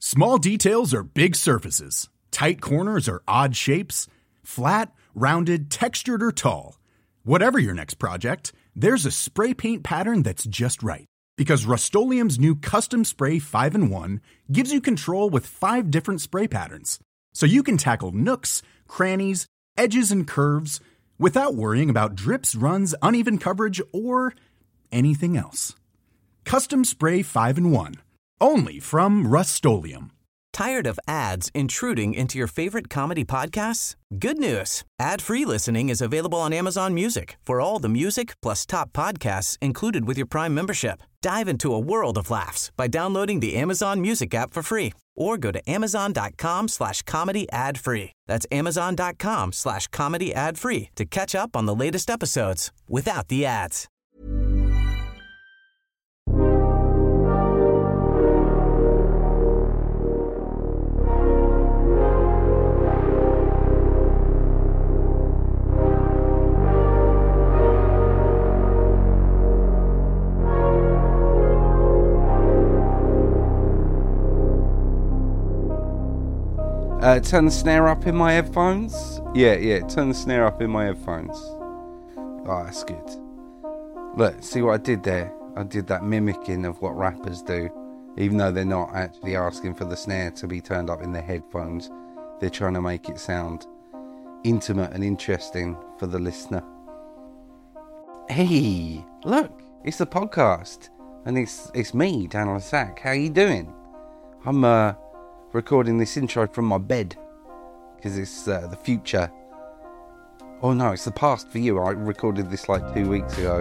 Small details are big surfaces. Tight corners are odd shapes. Flat, rounded, textured, or tall. Whatever your next project, there's a spray paint pattern that's just right. Because Rust-Oleum's new Custom Spray 5-in-1 gives you control with 5 different spray patterns. So you can tackle nooks, crannies, edges, and curves without worrying about drips, runs, uneven coverage, or anything else. Custom Spray 5-in-1. Only from Rust-Oleum. Tired of ads intruding into your favorite comedy podcasts? Good news. Ad-free listening is available on Amazon Music for all the music plus top podcasts included with your Prime membership. Dive into a world of laughs by downloading the Amazon Music app for free or go to amazon.com/comedy ad-free. That's amazon.com/comedy ad-free to catch up on the latest episodes without the ads. Turn the snare up in my headphones. Yeah, turn the snare up in my headphones. Oh, that's good. Look, see what I did there? I did that mimicking of what rappers do. Even though they're not actually asking for the snare to be turned up in their headphones, they're trying to make it sound intimate and interesting for the listener. Hey, look, it's the podcast. And it's me, Dan Lasac. How you doing? I'm recording this intro from my bed because it's the future. Oh no, it's the past for you. I recorded this like 2 weeks ago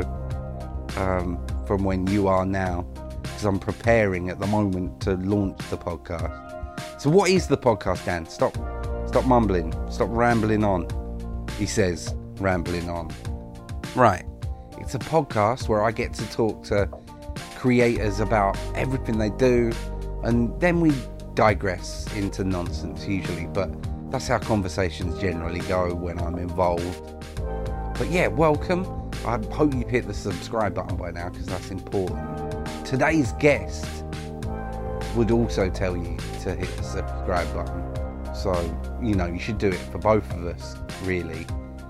from when you are now, because I'm preparing at the moment to launch the podcast. So what is the podcast, Dan? Stop mumbling, stop rambling on, he says, rambling on. Right, it's a podcast where I get to talk to creators about everything they do, and then we digress into nonsense usually, but that's how conversations generally go when I'm involved. But yeah, welcome. I hope you've hit the subscribe button by now because that's important. Today's guest would also tell you to hit the subscribe button, so you should do it for both of us, really.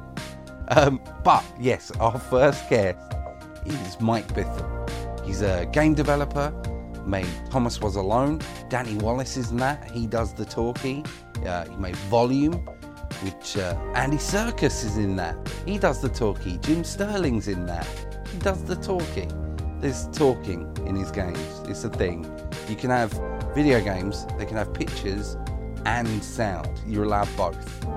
But yes, our first guest is Mike Bithell. He's a game developer. Made Thomas Was Alone. Danny Wallace is in that. He does the talkie. He made Volume, which Andy Serkis is in that. He does the talkie. Jim Sterling's in that. He does the talkie. There's talking in his games. It's a thing. You can have video games. They can have pictures and sound. You're allowed both.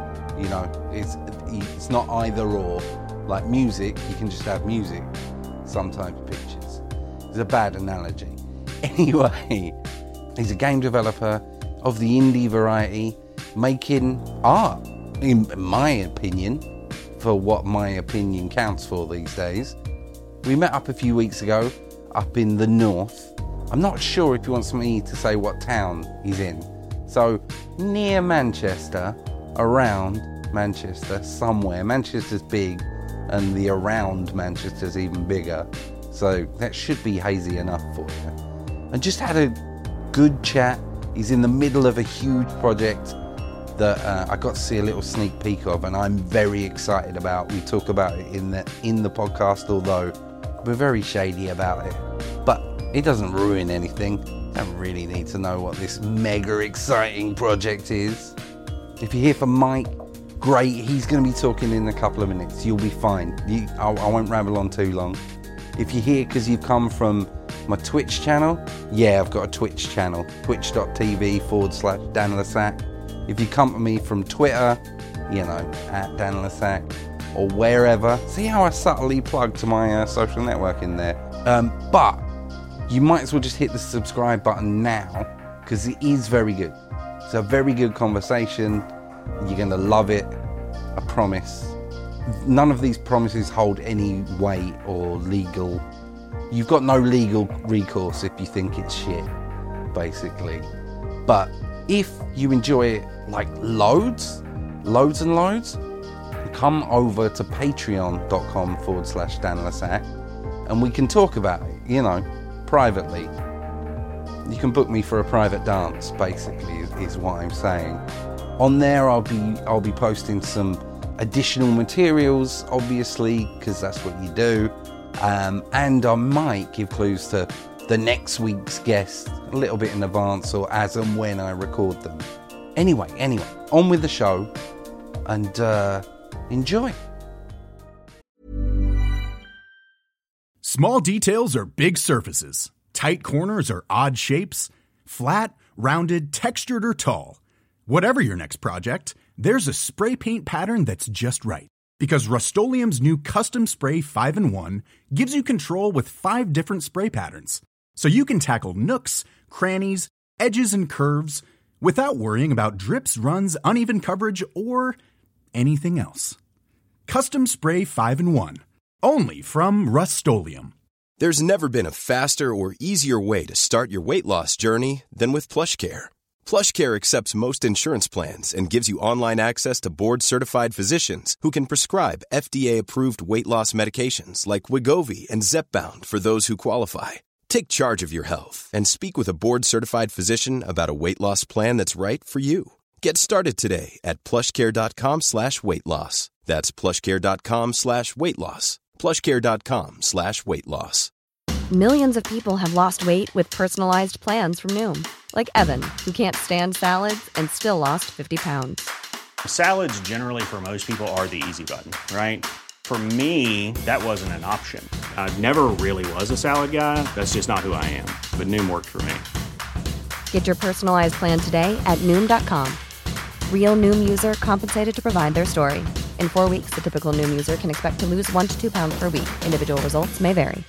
It's not either or. Like music, you can just have music. Sometimes pictures. It's a bad analogy. Anyway, he's a game developer of the indie variety, making art, in my opinion, for what my opinion counts for these days. We met up a few weeks ago, up in the north. I'm not sure if he wants me to say what town he's in. So, near Manchester, around Manchester, somewhere. Manchester's big, and the around Manchester's even bigger. So, that should be hazy enough for you. And just had a good chat. He's in the middle of a huge project that I got to see a little sneak peek of, and I'm very excited about. We talk about it in the podcast, although we're very shady about it. But it doesn't ruin anything. You don't really need to know what this mega exciting project is. If you're here for Mike, great. He's going to be talking in a couple of minutes. You'll be fine. I won't ramble on too long. If you're here because you've come from my Twitch channel, yeah, I've got a Twitch channel, twitch.tv/Dan Lasac. If you come to me from Twitter, at Dan Lasac, or wherever, see how I subtly plug to my social network in there. But you might as well just hit the subscribe button now, because it is very good. It's a very good conversation. You're going to love it, I promise. None of these promises hold any weight or legal. You've got no legal recourse if you think it's shit, basically. But if you enjoy it like loads and loads, come over to patreon.com/Dan Lasac and we can talk about it, privately. You can book me for a private dance, basically, is what I'm saying. On there, I'll be posting some additional materials, obviously, because that's what you do. And I might give clues to the next week's guest a little bit in advance, or as and when I record them. Anyway, on with the show, and enjoy. Small details are big surfaces. Tight corners are odd shapes. Flat, rounded, textured, or tall. Whatever your next project, there's a spray paint pattern that's just right. Because Rust-Oleum's new Custom Spray 5-in-1 gives you control with 5 different spray patterns. So you can tackle nooks, crannies, edges, and curves without worrying about drips, runs, uneven coverage, or anything else. Custom Spray 5-in-1. Only from Rust-Oleum. There's never been a faster or easier way to start your weight loss journey than with PlushCare. PlushCare accepts most insurance plans and gives you online access to board-certified physicians who can prescribe FDA-approved weight loss medications like Wegovy and Zepbound for those who qualify. Take charge of your health and speak with a board-certified physician about a weight loss plan that's right for you. Get started today at plushcare.com/weight loss. That's plushcare.com/weight loss. plushcare.com/weight loss. Millions of people have lost weight with personalized plans from Noom. Like Evan, who can't stand salads and still lost 50 pounds. Salads generally for most people are the easy button, right? For me, that wasn't an option. I never really was a salad guy. That's just not who I am. But Noom worked for me. Get your personalized plan today at Noom.com. Real Noom user compensated to provide their story. In 4 weeks, the typical Noom user can expect to lose 1 to 2 pounds per week. Individual results may vary.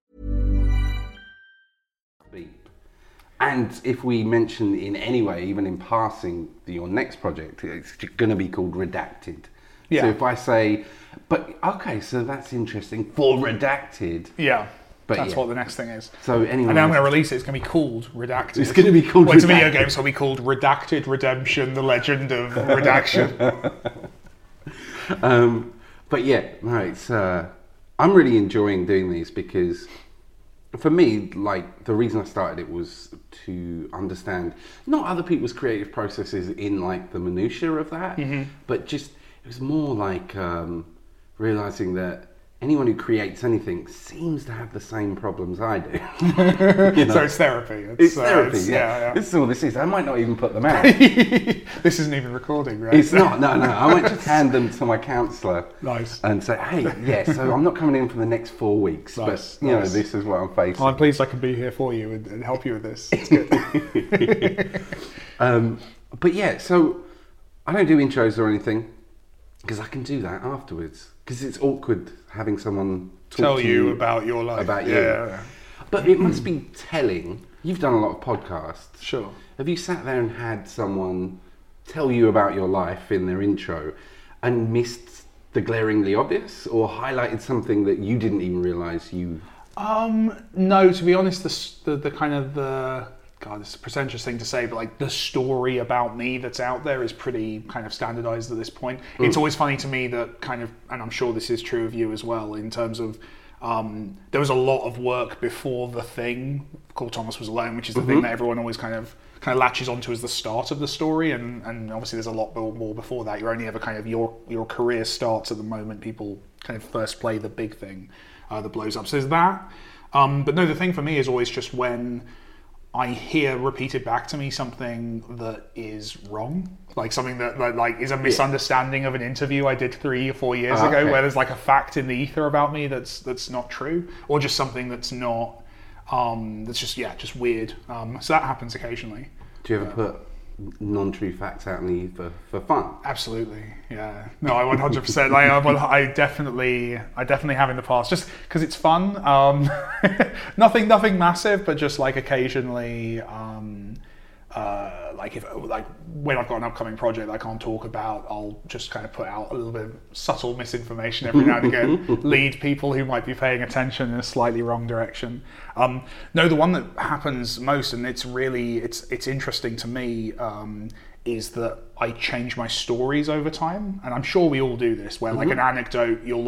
And if we mention in any way, even in passing, your next project, it's going to be called Redacted. Yeah. So if I say, but okay, so that's interesting, for Redacted. Yeah. But that's what the next thing is. So anyway, and then I'm going to release it. It's going to be called Redacted. It's going to be called Redacted. It's a video game, so it'll be called Redacted Redemption: The Legend of Redaction. But yeah, no, it's. I'm really enjoying doing these because, for me, like the reason I started it was to understand not other people's creative processes in like the minutiae of that, but just it was more like realizing that anyone who creates anything seems to have the same problems I do. You know? So it's therapy. It's therapy, yeah. This is all this is. I might not even put them out. This isn't even recording, right? It's not, no. I might just hand them to my counsellor. Nice. And say, hey, yeah, so I'm not coming in for the next 4 weeks, but, you know, this is what I'm facing. I'm pleased I can be here for you and help you with this. It's good. But yeah, so I don't do intros or anything, because I can do that afterwards. Because it's awkward having someone tell you about your life. About you. Yeah. But it must be telling. You've done a lot of podcasts. Sure. Have you sat there and had someone tell you about your life in their intro and missed the glaringly obvious, or highlighted something that you didn't even realise you... No, to be honest, the kind of the... God, it's a pretentious thing to say, but like the story about me that's out there is pretty kind of standardized at this point. It's always funny to me that kind of, and I'm sure this is true of you as well, in terms of there was a lot of work before the thing called Thomas Was Alone, which is the thing that everyone always kind of latches onto as the start of the story, and obviously there's a lot more before that. You're only ever kind of your career starts at the moment people kind of first play the big thing that blows up. So there's that. But no, the thing for me is always just when I hear repeated back to me something that is wrong, like something that like is a misunderstanding of an interview I did 3 or 4 years ago, where there's like a fact in the ether about me that's not true, or just something that's not that's just weird. So that happens occasionally. Do you ever put non-true facts out in the ether for fun? Absolutely, yeah. No, I 100%. I definitely have in the past, just because it's fun. Nothing massive, but just like occasionally, like when I've got an upcoming project that I can't talk about, I'll just kind of put out a little bit of subtle misinformation every now and again, lead people who might be paying attention in a slightly wrong direction. No, the one that happens most, and it's interesting to me, is that I change my stories over time, and I'm sure we all do this. Where like an anecdote, you'll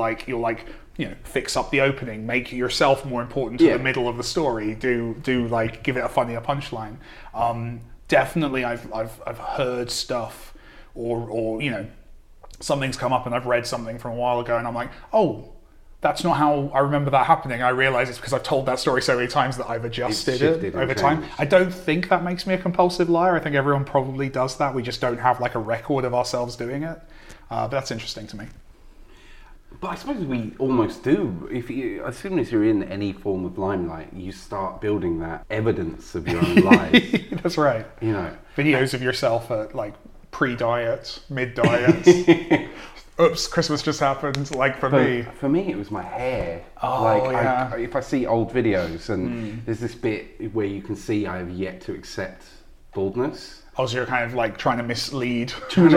fix up the opening, make yourself more important to the middle of the story. Do like give it a funnier punchline. Definitely, I've heard stuff, or something's come up and I've read something from a while ago, and I'm like, oh, that's not how I remember that happening. I realise it's because I've told that story so many times that I've adjusted it over time. I don't think that makes me a compulsive liar. I think everyone probably does that. We just don't have like a record of ourselves doing it. But that's interesting to me. But I suppose we almost do. As soon as you're in any form of limelight, you start building that evidence of your own lives. That's right. Videos of yourself at like pre-diet, mid-diet. Oops, Christmas just happened. Like for me, it was my hair. Oh, if I see old videos and there's this bit where you can see I have yet to accept baldness. Oh, so you're kind of like trying to mislead,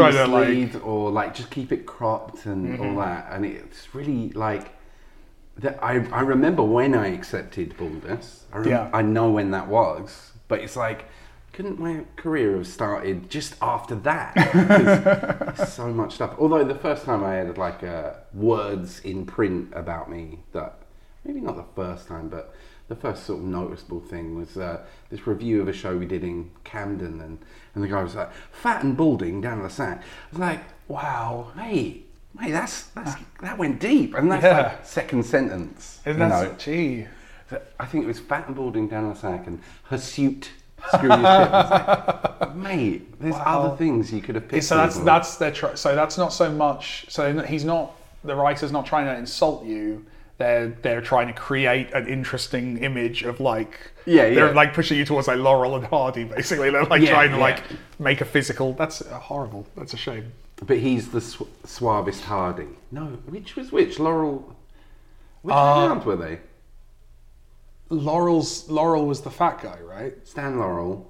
or like just keep it cropped and all that. And it's really like that. I remember when I accepted baldness. I know when that was, but it's like, couldn't my career have started just after that? There's so much stuff. Although the first time I had like words in print about me, that maybe not the first time, but the first sort of noticeable thing was this review of a show we did in Camden, and the guy was like, "Fat and balding Dan Le Sac." I was like, "Wow, mate, that went deep," and that's like second sentence. Gee. I think it was "Fat and balding Dan Le Sac" and "hirsute." Screw your shit. Like, mate, there's other things you could have picked. So that's their. So that's not so much. So the writer's not trying to insult you. They're trying to create an interesting image of like. They're like pushing you towards like Laurel and Hardy, basically. They're like trying to like make a physical. That's horrible. That's a shame. But he's the suavest Hardy. No, which was which? Laurel. Which round were they? Laurel was the fat guy, right? Stan Laurel.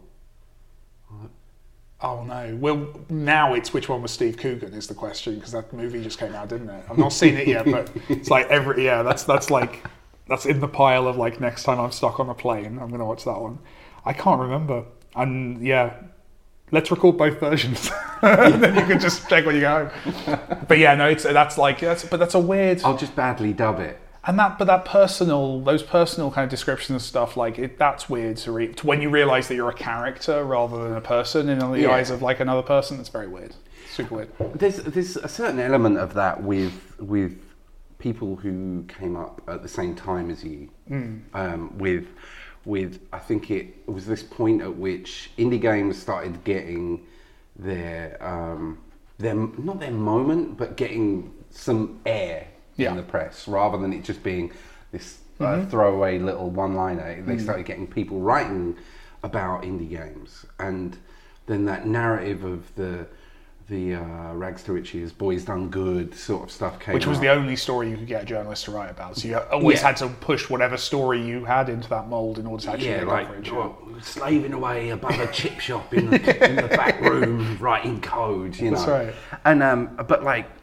Oh no. Well, now it's which one was Steve Coogan is the question, because that movie just came out, didn't it? I've not seen it yet, but it's like that's in the pile of like next time I'm stuck on a plane, I'm gonna watch that one. I can't remember. And let's record both versions, and then you can just check when you go home. But that's a weird. I'll just badly dub it. And those personal kind of descriptions and stuff, like that's weird to read. When you realise that you're a character rather than a person in the eyes of like another person, it's very weird. Super weird. There's a certain element of that with people who came up at the same time as you. With I think it was this point at which indie games started getting their not their moment, but getting some air in the press, rather than it just being this throwaway little one-liner. They started getting people writing about indie games, and then that narrative of the rags to riches, boys done good sort of stuff came Which was the only story you could get a journalist to write about. So you always had to push whatever story you had into that mould in order to actually get coverage. Slaving away above a chip shop in the back room writing code, That's right. And but like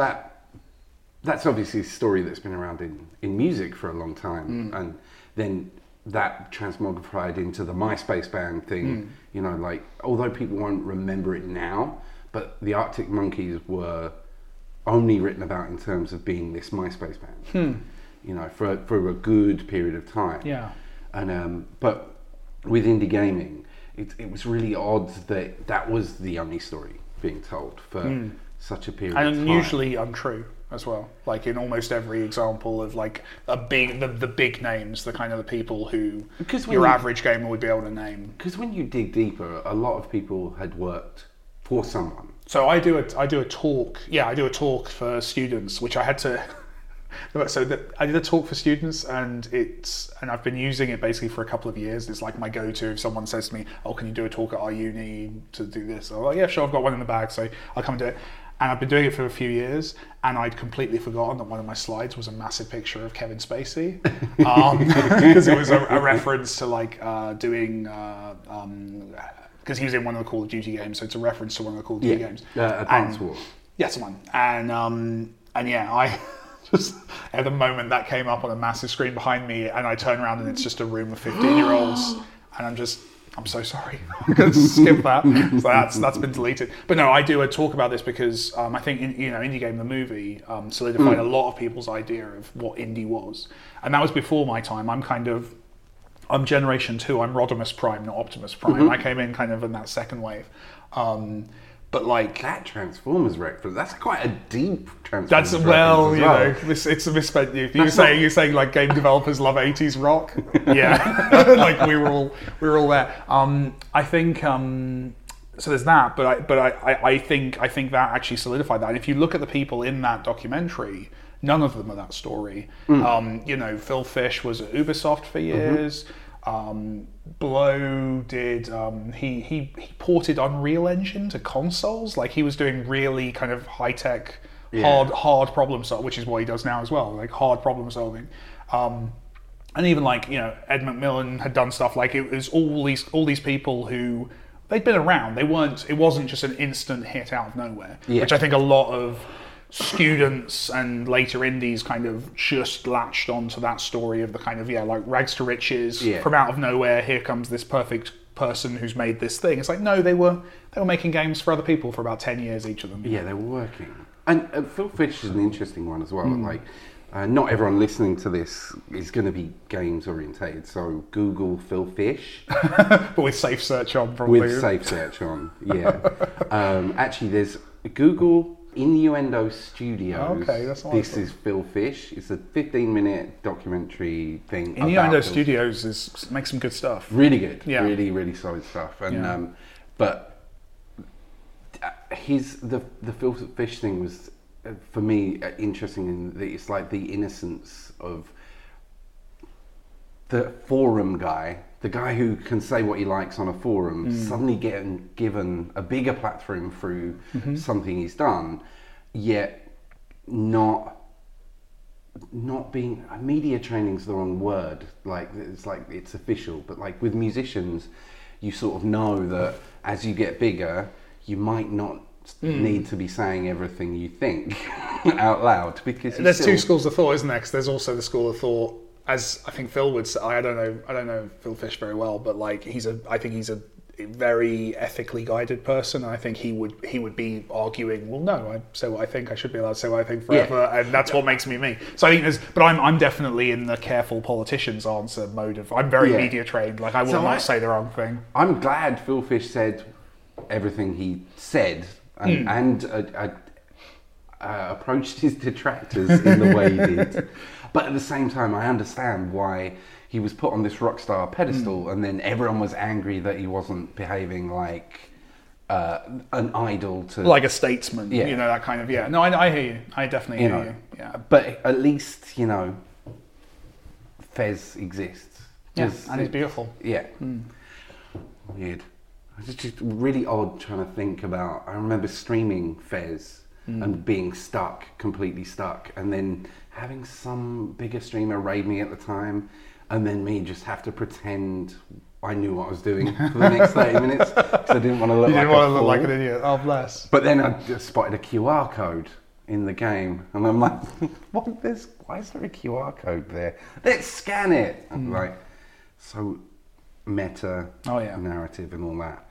that's obviously a story that's been around in music for a long time, and then that transmogrified into the MySpace band thing. Like, although people won't remember it now, but the Arctic Monkeys were only written about in terms of being this MySpace band. For a good period of time. Yeah. And but with indie gaming, it was really odd that was the only story being told for such a period of time. And usually untrue as well. Like in almost every example of like the big names, the kind of the people who your average gamer would be able to name. Because when you dig deeper, a lot of people had worked for someone. So I do a talk. Yeah, I do a talk for students, which I had to. I did a talk for students, and I've been using it basically for a couple of years. It's like my go-to if someone says to me, "Oh, can you do a talk at our uni to do this?" I'm like, "Yeah, sure, I've got one in the bag, so I'll come and do it." And I've been doing it for a few years, and I'd completely forgotten that one of my slides was a massive picture of Kevin Spacey, because it was a reference to like doing. Because he was in one of the Call of Duty games, so it's a reference to one of the Call of Duty games. Advance War. Yes, one. And I just at the moment that came up on a massive screen behind me, and I turn around and it's just a room of 15-year-olds, and I'm just I'm so sorry. I'm going to skip that. So that's been deleted. But no, I do talk about this because I think Indie Game the movie solidified a lot of people's idea of what indie was, and that was before my time. I'm Generation 2. I'm Rodimus Prime, not Optimus Prime. I came in kind of in that second wave. But like that Transformers reference, that's quite a deep Transformers that's reference. It's a misspent youth. You're saying like game developers love 80s rock. Yeah, like we were all there. I think so. There's that, but I think that actually solidified that. And if you look at the people in that documentary, none of them are that story. Phil Fish was at Ubisoft for years. Blow did he ported Unreal Engine to consoles. Like he was doing really kind of high tech, hard problem solving, which is what he does now as well. Like hard problem solving. And even like Ed McMillan had done stuff. Like it was all these people who they'd been around. It wasn't just an instant hit out of nowhere. Which I think a lot of students and later indies kind of just latched onto that story of the kind of like rags to riches from out of nowhere. Here comes this perfect person who's made this thing. It's like no, they were making games for other people for about 10 years each of them. Yeah, they were working. And Phil Fish is an interesting one as well. Like not everyone listening to this is going to be games orientated. So Google Phil Fish, but with safe search on, probably. With safe search on, yeah. Actually, there's Google Innuendo Studios. Okay, that's This is Phil Fish. It's a 15-minute documentary thing. Innuendo Studios makes some good stuff. Really good. Yeah. Really, really solid stuff. And but the Phil Fish thing was for me interesting in that it's like the innocence of the forum guy. The guy who can say what he likes on a forum suddenly getting given a bigger platform through something he's done, yet not being media training's the wrong word. Like it's official, but like with musicians, you sort of know that as you get bigger, you might not need to be saying everything you think out loud because there's two schools of thought, isn't there? 'Cause there's also the school of thought. As I think Phil would say, I don't know Phil Fish very well, but like I think he's a very ethically guided person. And I think he would be arguing, well, no, I say what I think. I should be allowed to say what I think forever, and that's what makes me me. So I think but I'm definitely in the careful politician's answer mode of I'm very media trained. Like I will not say the wrong thing. I'm glad Phil Fish said everything he said and approached his detractors in the way he did. But at the same time, I understand why he was put on this rock star pedestal, and then everyone was angry that he wasn't behaving like an idol to, like a statesman. Yeah. That kind of No, I hear you. I definitely hear you. Yeah. But at least Fez exists. Yeah, and he's beautiful. Yeah. Weird. It's just really odd trying to think about. I remember streaming Fez and being completely stuck, and then having some bigger streamer raid me at the time, and then me just have to pretend I knew what I was doing for the next 30 minutes because I didn't want to look like an idiot. Oh, bless. But then I just spotted a QR code in the game, and I'm like, why is there a QR code there? Let's scan it. I'm like, so meta narrative and all that.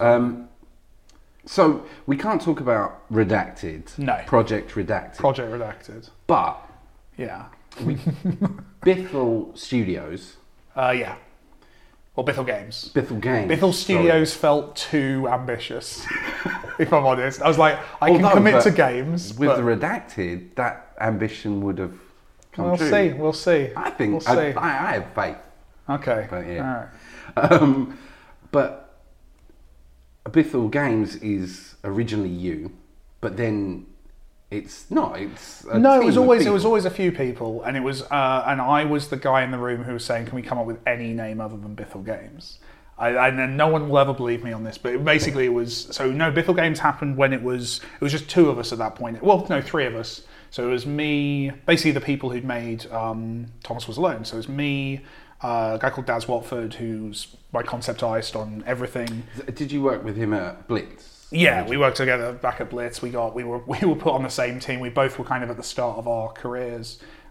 So we can't talk about Redacted. No. Project Redacted. Project Redacted. But yeah. Bithell Studios. Yeah. Or Bithell Games. Bithell Games. Bithell Studios felt too ambitious, if I'm honest. I was like, I can commit to games. With the Redacted, that ambition would have come true. We'll see. I think, I have faith. Okay. But yeah. All right. But Bithell Games is originally you, but then it's not. It's a no. team It was always a few people, and it was and I was the guy in the room who was saying, "Can we come up with any name other than Bithell Games?" And no one will ever believe me on this, but basically it was Bithell Games happened when it was just two of us at that point. Well, no, three of us. So it was me, basically the people who'd made Thomas Was Alone. So it was me. A guy called Daz Watford, who's my concept artist on everything. Did you work with him at Blitz? Yeah, we worked together back at Blitz. We were put on the same team. We both were kind of at the start of our careers.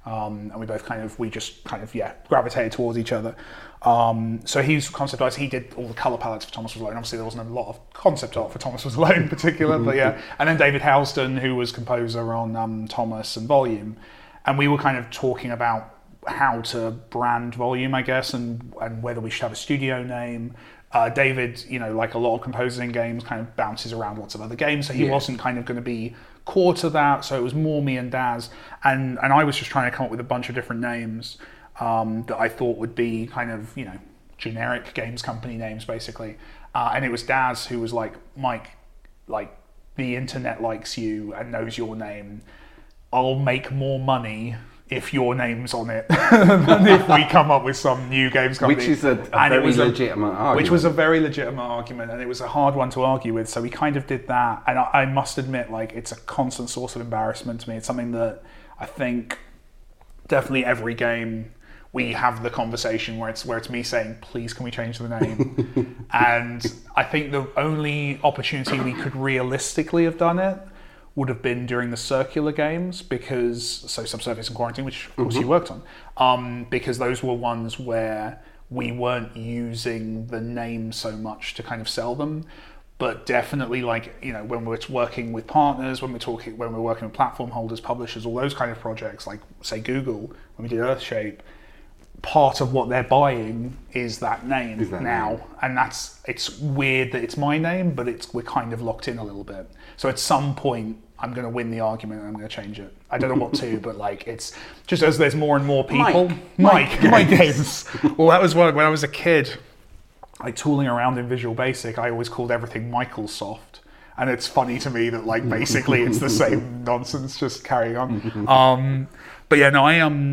and we just gravitated towards each other. So he's concept artist. He did all the color palettes for Thomas Was Alone. Obviously, there wasn't a lot of concept art for Thomas Was Alone in particular, but yeah. And then David Housden, who was composer on Thomas and Volume, and we were kind of talking about how to brand Volume, I guess, and whether we should have a studio name. David, like a lot of composers in games, kind of bounces around lots of other games, so he wasn't kind of going to be core to that. So it was more me and Daz, and I was just trying to come up with a bunch of different names that I thought would be kind of generic games company names, basically. And it was Daz who was like, Mike, like the internet likes you and knows your name. I'll make more money if your name's on it than if we come up with some new games company. Which is a very legitimate argument. Which was a very legitimate argument, and it was a hard one to argue with, so we kind of did that. And I must admit, like, it's a constant source of embarrassment to me. It's something that I think definitely every game we have the conversation where it's me saying, please can we change the name? And I think the only opportunity we could realistically have done it would have been during the circular games, so Subsurface and Quarantine, which of course you worked on, because those were ones where we weren't using the name so much to kind of sell them, but definitely when we're working with partners, when we're working with platform holders, publishers, all those kind of projects, like say Google, when we did Earthshape, part of what they're buying is that name now. And it's weird that it's my name, but we're kind of locked in a little bit. So at some point, I'm going to win the argument and I'm going to change it. I don't know what to, but it's just as there's more and more people. Mike Games. Well, that was when I was a kid, like tooling around in Visual Basic, I always called everything Microsoft. And it's funny to me that basically it's the same nonsense, just carrying on. But yeah, no,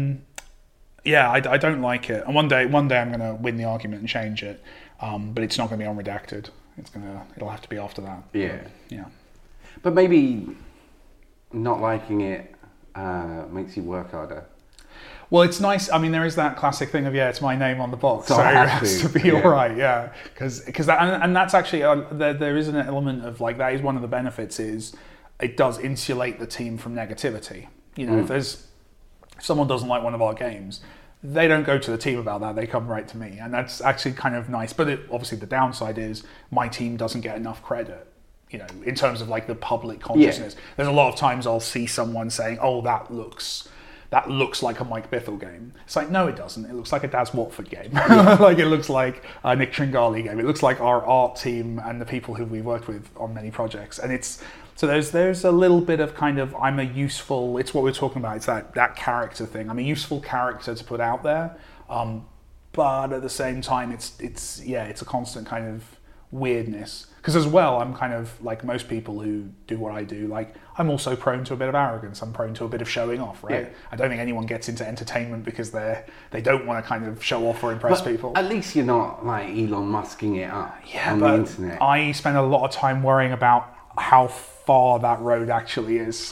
I don't like it. And one day I'm going to win the argument and change it. But it's not going to be on Redacted. It'll have to be after that. Yeah. Yeah. But maybe not liking it makes you work harder. Well, it's nice. I mean, there is that classic thing of, it's my name on the box, so it has to be all right, yeah. Because that, and that's actually, there is an element of, that is one of the benefits, is it does insulate the team from negativity. If someone doesn't like one of our games, they don't go to the team about that, they come right to me. And that's actually kind of nice. But obviously the downside is my team doesn't get enough credit, in terms of the public consciousness. Yeah. There's a lot of times I'll see someone saying, oh, that looks like a Mike Bithell game. It's like, no, it doesn't. It looks like a Daz Watford game. Yeah. It looks like a Nick Tringali game. It looks like our art team and the people who we worked with on many projects. And so there's a little bit of it's what we're talking about. It's that character thing. I'm a useful character to put out there. But at the same time, it's a constant kind of weirdness. Because as well, I'm kind of like most people who do what I do, I'm also prone to a bit of arrogance. I'm prone to a bit of showing off, right? Yeah. I don't think anyone gets into entertainment because they don't want to kind of show off or impress people. At least you're not Elon Musking it up on the internet. I spend a lot of time worrying about how far that road actually is.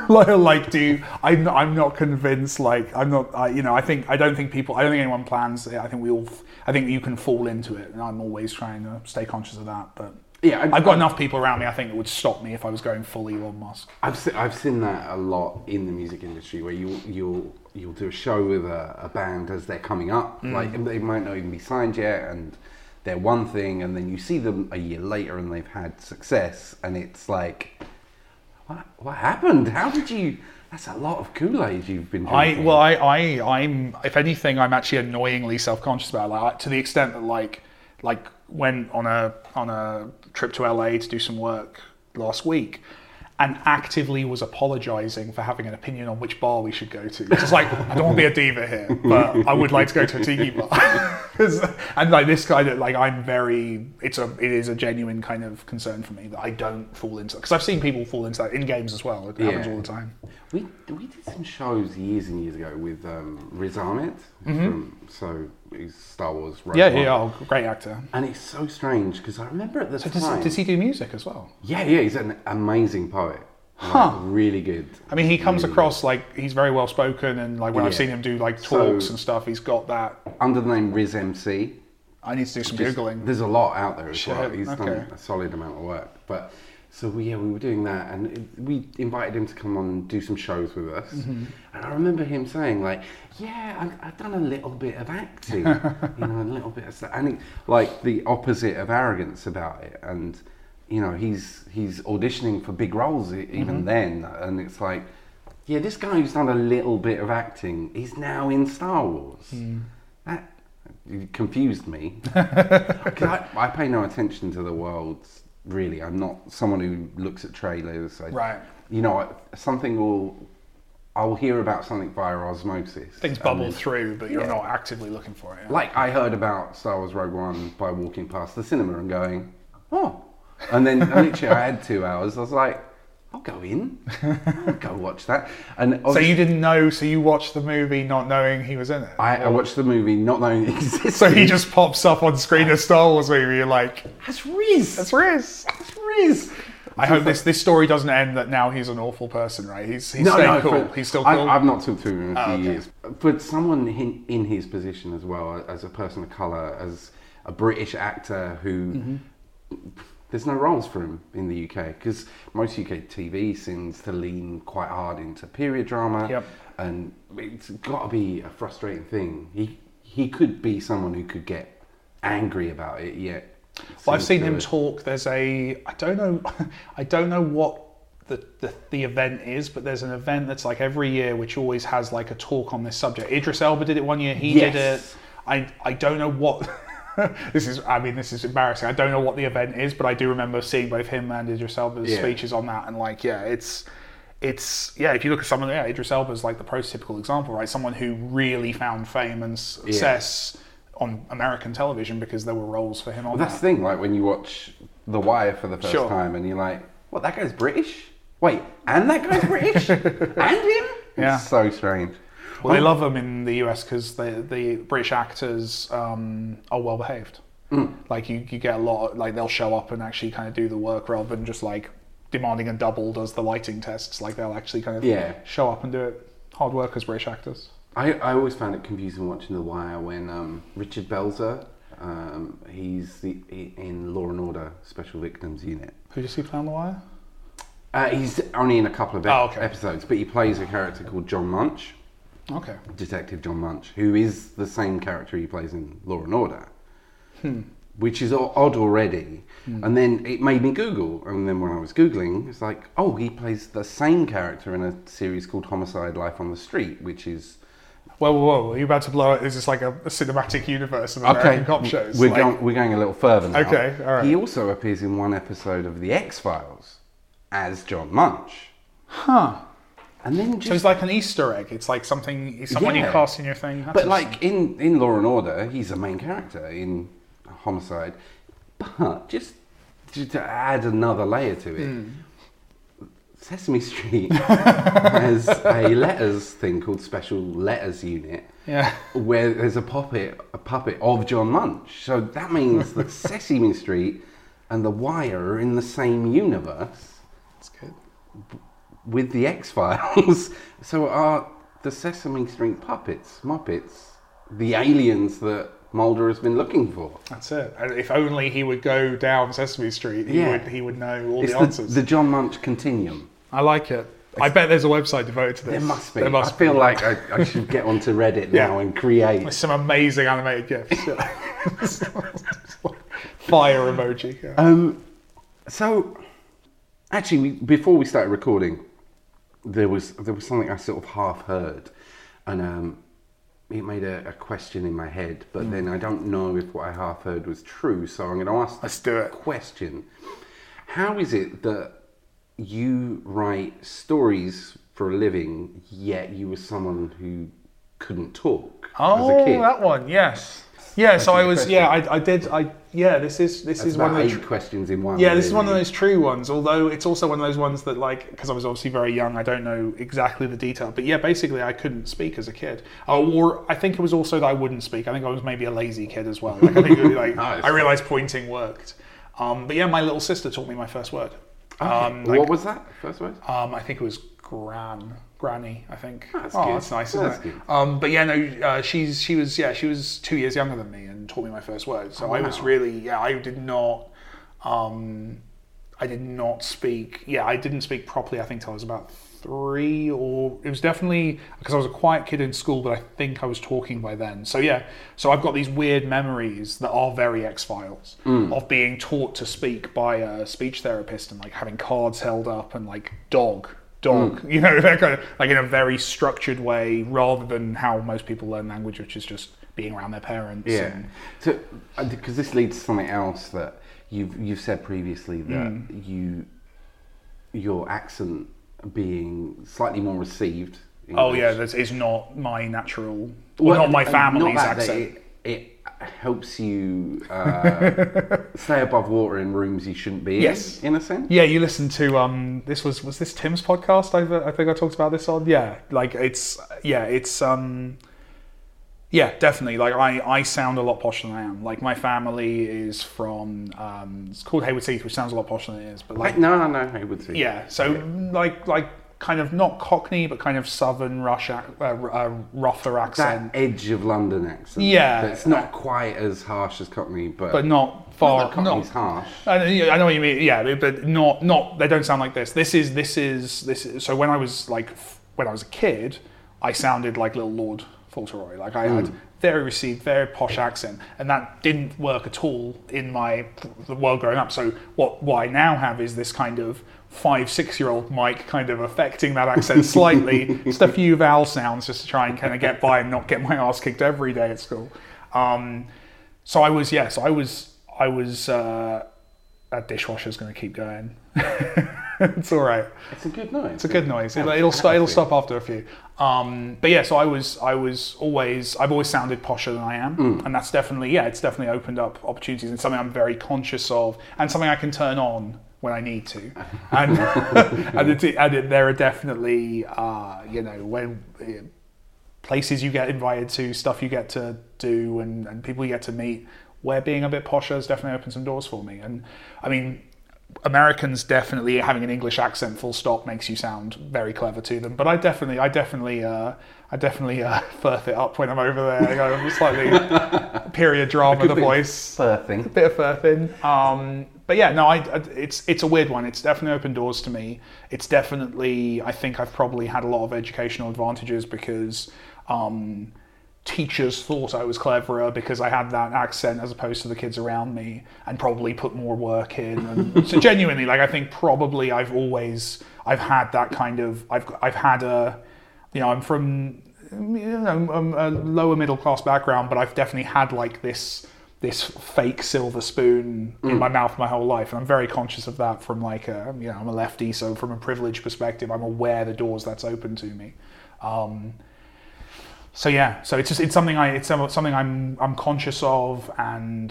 I'm not convinced. I don't think anyone plans it. I think you can fall into it, and I'm always trying to stay conscious of that. But yeah, I've got enough people around me, I think, that would stop me if I was going full Elon Musk. I've seen that a lot in the music industry, where you'll do a show with a band as they're coming up, they might not even be signed yet, and they're one thing, and then you see them a year later and they've had success, and it's like, what happened? How did you? That's a lot of Kool-Aid you've been drinking. I'm if anything, I'm actually annoyingly self-conscious about it, to the extent that went on a trip to LA to do some work last week, and actively was apologising for having an opinion on which bar we should go to. It's I don't want to be a diva here, but I would like to go to a tiki bar. And this kind of it is a genuine kind of concern for me that I don't fall into, because I've seen people fall into that in games as well. It happens all the time. We did some shows years and years ago with Riz Ahmed, he's Star Wars Rogue One. Great actor. And it's so strange, because I remember at the time... Does he do music as well? Yeah, he's an amazing poet. Really good. I mean, he comes across he's very well spoken, and when I've seen him do talks and stuff, he's got that... Under the name Riz MC. I need to do some Googling. There's a lot out there as well. He's done a solid amount of work. But So we were doing that, and we invited him to come on and do some shows with us. And I remember him saying, like, yeah, I've done a little bit of acting, a little bit of stuff. And it, like the opposite of arrogance about it. And, he's auditioning for big roles even then. And it's like, yeah, this guy who's done a little bit of acting is now in Star Wars. That confused me. 'Cause I pay no attention to the world. Really, I'm not someone who looks at trailers. Right. I'll hear about something via osmosis. Things bubble through, but you're not actively looking for it. Yeah. Like I heard about Star Wars Rogue One by walking past the cinema and going, oh. And then literally I had 2 hours. I was like, I'll go in. I'll go watch that. And so you didn't know, so you watched the movie not knowing he was in it? I watched the movie not knowing it existed. So he just pops up on screen as Star Wars movie, you're like, that's Riz. That's Riz. That's Riz. I hope this story doesn't end that now he's an awful person, right? He's staying cool. He's still cool. I've not talked to him in a few years. But someone in his position as well, as a person of colour, as a British actor who... There's no roles for him in the UK because most UK TV seems to lean quite hard into period drama, and it's got to be a frustrating thing. He could be someone who could get angry about it, yet. Well, I've seen him talk. There's I don't know what the event is, but there's an event that's like every year which always has like a talk on this subject. Idris Elba did it one year. He did it. I don't know what. This is embarrassing. I don't know what the event is, but I do remember seeing both him and Idris Elba's speeches on that, and like, it's if you look at someone, Idris Elba's like the prototypical example, right? Someone who really found fame and success on American television because there were roles for him on that's the thing, like when you watch The Wire for the first time and you're like, what, that guy's British? Wait, and that guy's British? And him? Yeah. It's so strange. Well, they love them in the US because the British actors are well behaved. Like you get a lot of, like they'll show up and actually kind of do the work rather than just like demanding a double does the lighting tests. Like they'll actually kind of show up and do it. Hard workers, British actors. I always found it confusing watching The Wire when Richard Belzer, he's in Law and Order Special Victims Unit. Who does he play on The Wire? He's only in a couple of episodes, but he plays a character called John Munch. Okay. Detective John Munch, who is the same character he plays in Law and Order, which is odd already. And then it made me Google, and then when I was Googling, it's like, oh, he plays the same character in a series called Homicide: Life on the Street, which is... Whoa, are you about to blow it? Is this like a cinematic universe of American cop shows? We're going a little further now. Okay, all right. He also appears in one episode of The X-Files as John Munch. Huh. And then so it's like an Easter egg. It's like someone you cast in your thing. But like in Law and Order, he's a main character in Homicide. But just to add another layer to it, Sesame Street has a letters thing called Special Letters Unit. Yeah. Where there's a puppet of John Munch. So that means that Sesame Street and The Wire are in the same universe. That's good. With the X-Files. So are the Sesame Street Muppets, the aliens that Mulder has been looking for? That's it. And if only he would go down Sesame Street, he would know all the answers. The John Munch Continuum. I like it. I bet there's a website devoted to this. There must be. I feel like I should get onto Reddit now and create. There's some amazing animated GIFs. Fire emoji. Yeah. So, actually, before we started recording, there was something I sort of half heard, and it made a question in my head, but then I don't know if what I half heard was true, so I'm going to ask the question. How is it that you write stories for a living, yet you were someone who couldn't talk as a kid? Oh, that one, yes. Yeah, so I was, this is one of the 8 questions in one. Yeah, this is one of those true ones, although it's also one of those ones that, like, because I was obviously very young, I don't know exactly the detail, but yeah, basically I couldn't speak as a kid. Or I think it was also that I wouldn't speak. I think I was maybe a lazy kid as well. Like, I think I realised pointing worked. But yeah, my little sister taught me my first word. Okay. What was that first word? I think it was granny, I think. That's good. That's nice, isn't it? Good. But yeah, no, she was 2 years younger than me and taught me my first word. So I was really, I did not, I didn't speak properly, I think, till I was about 3, or it was definitely because I was a quiet kid in school, but I think I was talking by then. So so I've got these weird memories that are very X-Files of being taught to speak by a speech therapist and like having cards held up and like dog, you know, that kind of, like in a very structured way rather than how most people learn language, which is just being around their parents. Yeah. So because this leads to something else that you've said previously, that your accent being slightly more received. That is not my natural, not my family's accent. It helps you stay above water in rooms you shouldn't be in a sense. Yeah, you listen to was this Tim's podcast? I think I talked about this on. Yeah, like it's definitely. Like I sound a lot posher than I am. Like my family is from it's called Haywards Heath, which sounds a lot posher than it is. But like no, Haywards Heath. Yeah, so like kind of not Cockney, but kind of southern rougher accent. That edge of London accent. Yeah, it's not quite as harsh as Cockney, but not far. Not that Cockney's harsh. I know what you mean. Yeah, but not. They don't sound like this. This is. So when I was a kid, I sounded like Little Lord Fauntleroy. Like I had very received, very posh accent, and that didn't work at all in the world growing up. So what I now have is this kind of 5-6-year-old Mike kind of affecting that accent slightly, just a few vowel sounds just to try and kind of get by and not get my ass kicked every day at school. So I was that dishwasher's going to keep going. It's all right. It's a good noise. It's a good noise. It'll stop after a few. But yeah, so I've always sounded posher than I am, and that's definitely it's definitely opened up opportunities and something I'm very conscious of, and something I can turn on when I need to. And there are definitely when places you get invited to, stuff you get to do, and people you get to meet, where being a bit posher has definitely opened some doors for me. And I mean, Americans definitely having an English accent full stop makes you sound very clever to them, but I definitely firth it up when I'm over there. I go slightly period drama, the voice, firthing. A bit of firthing. But yeah, no, it's a weird one. It's definitely opened doors to me. It's definitely, I think I've probably had a lot of educational advantages because teachers thought I was cleverer because I had that accent as opposed to the kids around me, and probably put more work in. And so genuinely, like I think probably I've had that kind of, I've had a, I'm from a lower middle class background, but I've definitely had like this fake silver spoon in my mouth my whole life, and I'm very conscious of that. From like I'm a lefty, so from a privileged perspective, I'm aware the doors that's open to me. So it's something I'm conscious of, and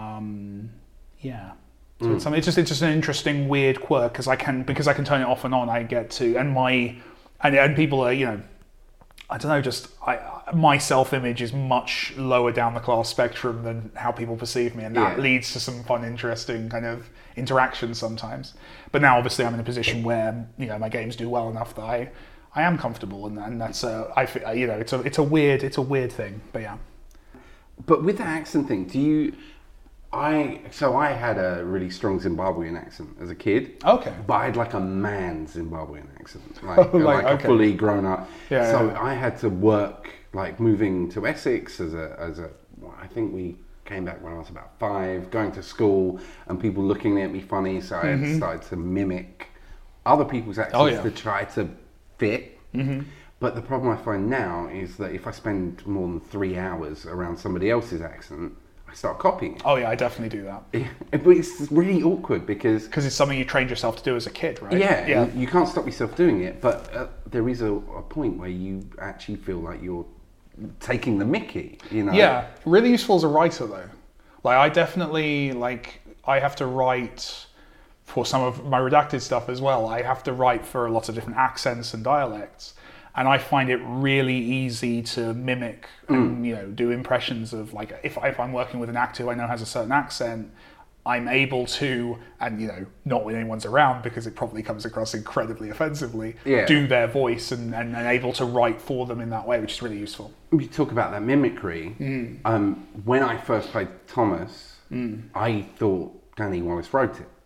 So it's just an interesting weird quirk because I can turn it off and on. I get to and people are I don't know, just my self-image is much lower down the class spectrum than how people perceive me, and that leads to some fun, interesting kind of interactions sometimes. But now, obviously, I'm in a position where my games do well enough that I am comfortable, and that's it's a weird thing, but yeah. But with the accent thing, I had a really strong Zimbabwean accent as a kid. Okay. But I had like a man Zimbabwean accent, like a fully grown up. Yeah. So I had to work, like moving to Essex as a. I think we came back when I was about 5, going to school and people looking at me funny. So I had started to mimic other people's accents to try to fit. Mm-hmm. But the problem I find now is that if I spend more than 3 hours around somebody else's accent, I start copying it. Oh yeah, I definitely do that. But it's really awkward because it's something you trained yourself to do as a kid, right? Yeah. You can't stop yourself doing it, but there is a point where you actually feel like you're taking the mickey, Yeah, really useful as a writer though. Like I definitely, I have to write for some of my redacted stuff as well. I have to write for a lot of different accents and dialects. And I find it really easy to mimic and do impressions of, like, if I'm working with an actor who I know has a certain accent, I'm able to, and not when anyone's around because it probably comes across incredibly offensively, do their voice and able to write for them in that way, which is really useful. You talk about that mimicry. When I first played Thomas, I thought Danny Wallace wrote it.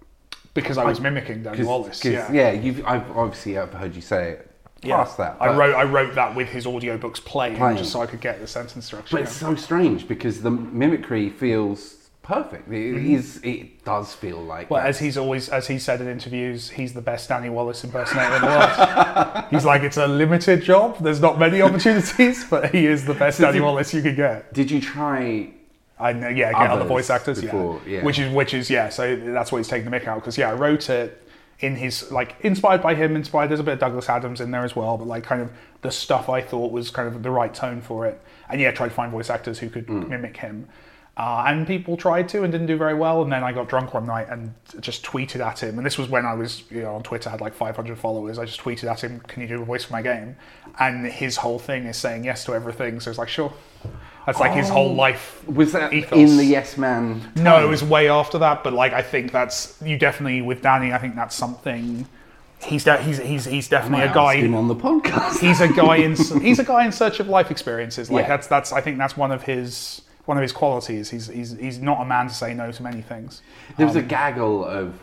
because I was mimicking Danny Wallace. I've obviously heard you say it. Past that, I wrote that with his audiobooks playing just so I could get the sentence structure. But it's so strange because the mimicry feels perfect. It does feel like. Well, as he said in interviews, he's the best Danny Wallace impersonator in the world. He's like, it's a limited job. There's not many opportunities, but he is the best Danny Wallace you could get. Did you try? Get other voice actors before, which is so that's what he's taking the mick out, because I wrote it in his, like, inspired by him, there's a bit of Douglas Adams in there as well, but like kind of the stuff I thought was kind of the right tone for it, and tried to find voice actors who could mimic him, and people tried to and didn't do very well, and then I got drunk one night and just tweeted at him, and this was when I was on Twitter, had like 500 followers. I just tweeted at him, can you do a voice for my game? And his whole thing is saying yes to everything, so it's like, sure. That's like his whole life. Was that ethos. In the Yes Man time? No, it was way after that. But like, I think that's you definitely with Danny. I think that's something. He's definitely a guy. Him on the podcast. He's a guy in search of life experiences. Like that's I think that's one of his qualities. He's not a man to say no to many things. There was a gaggle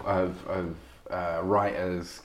of writers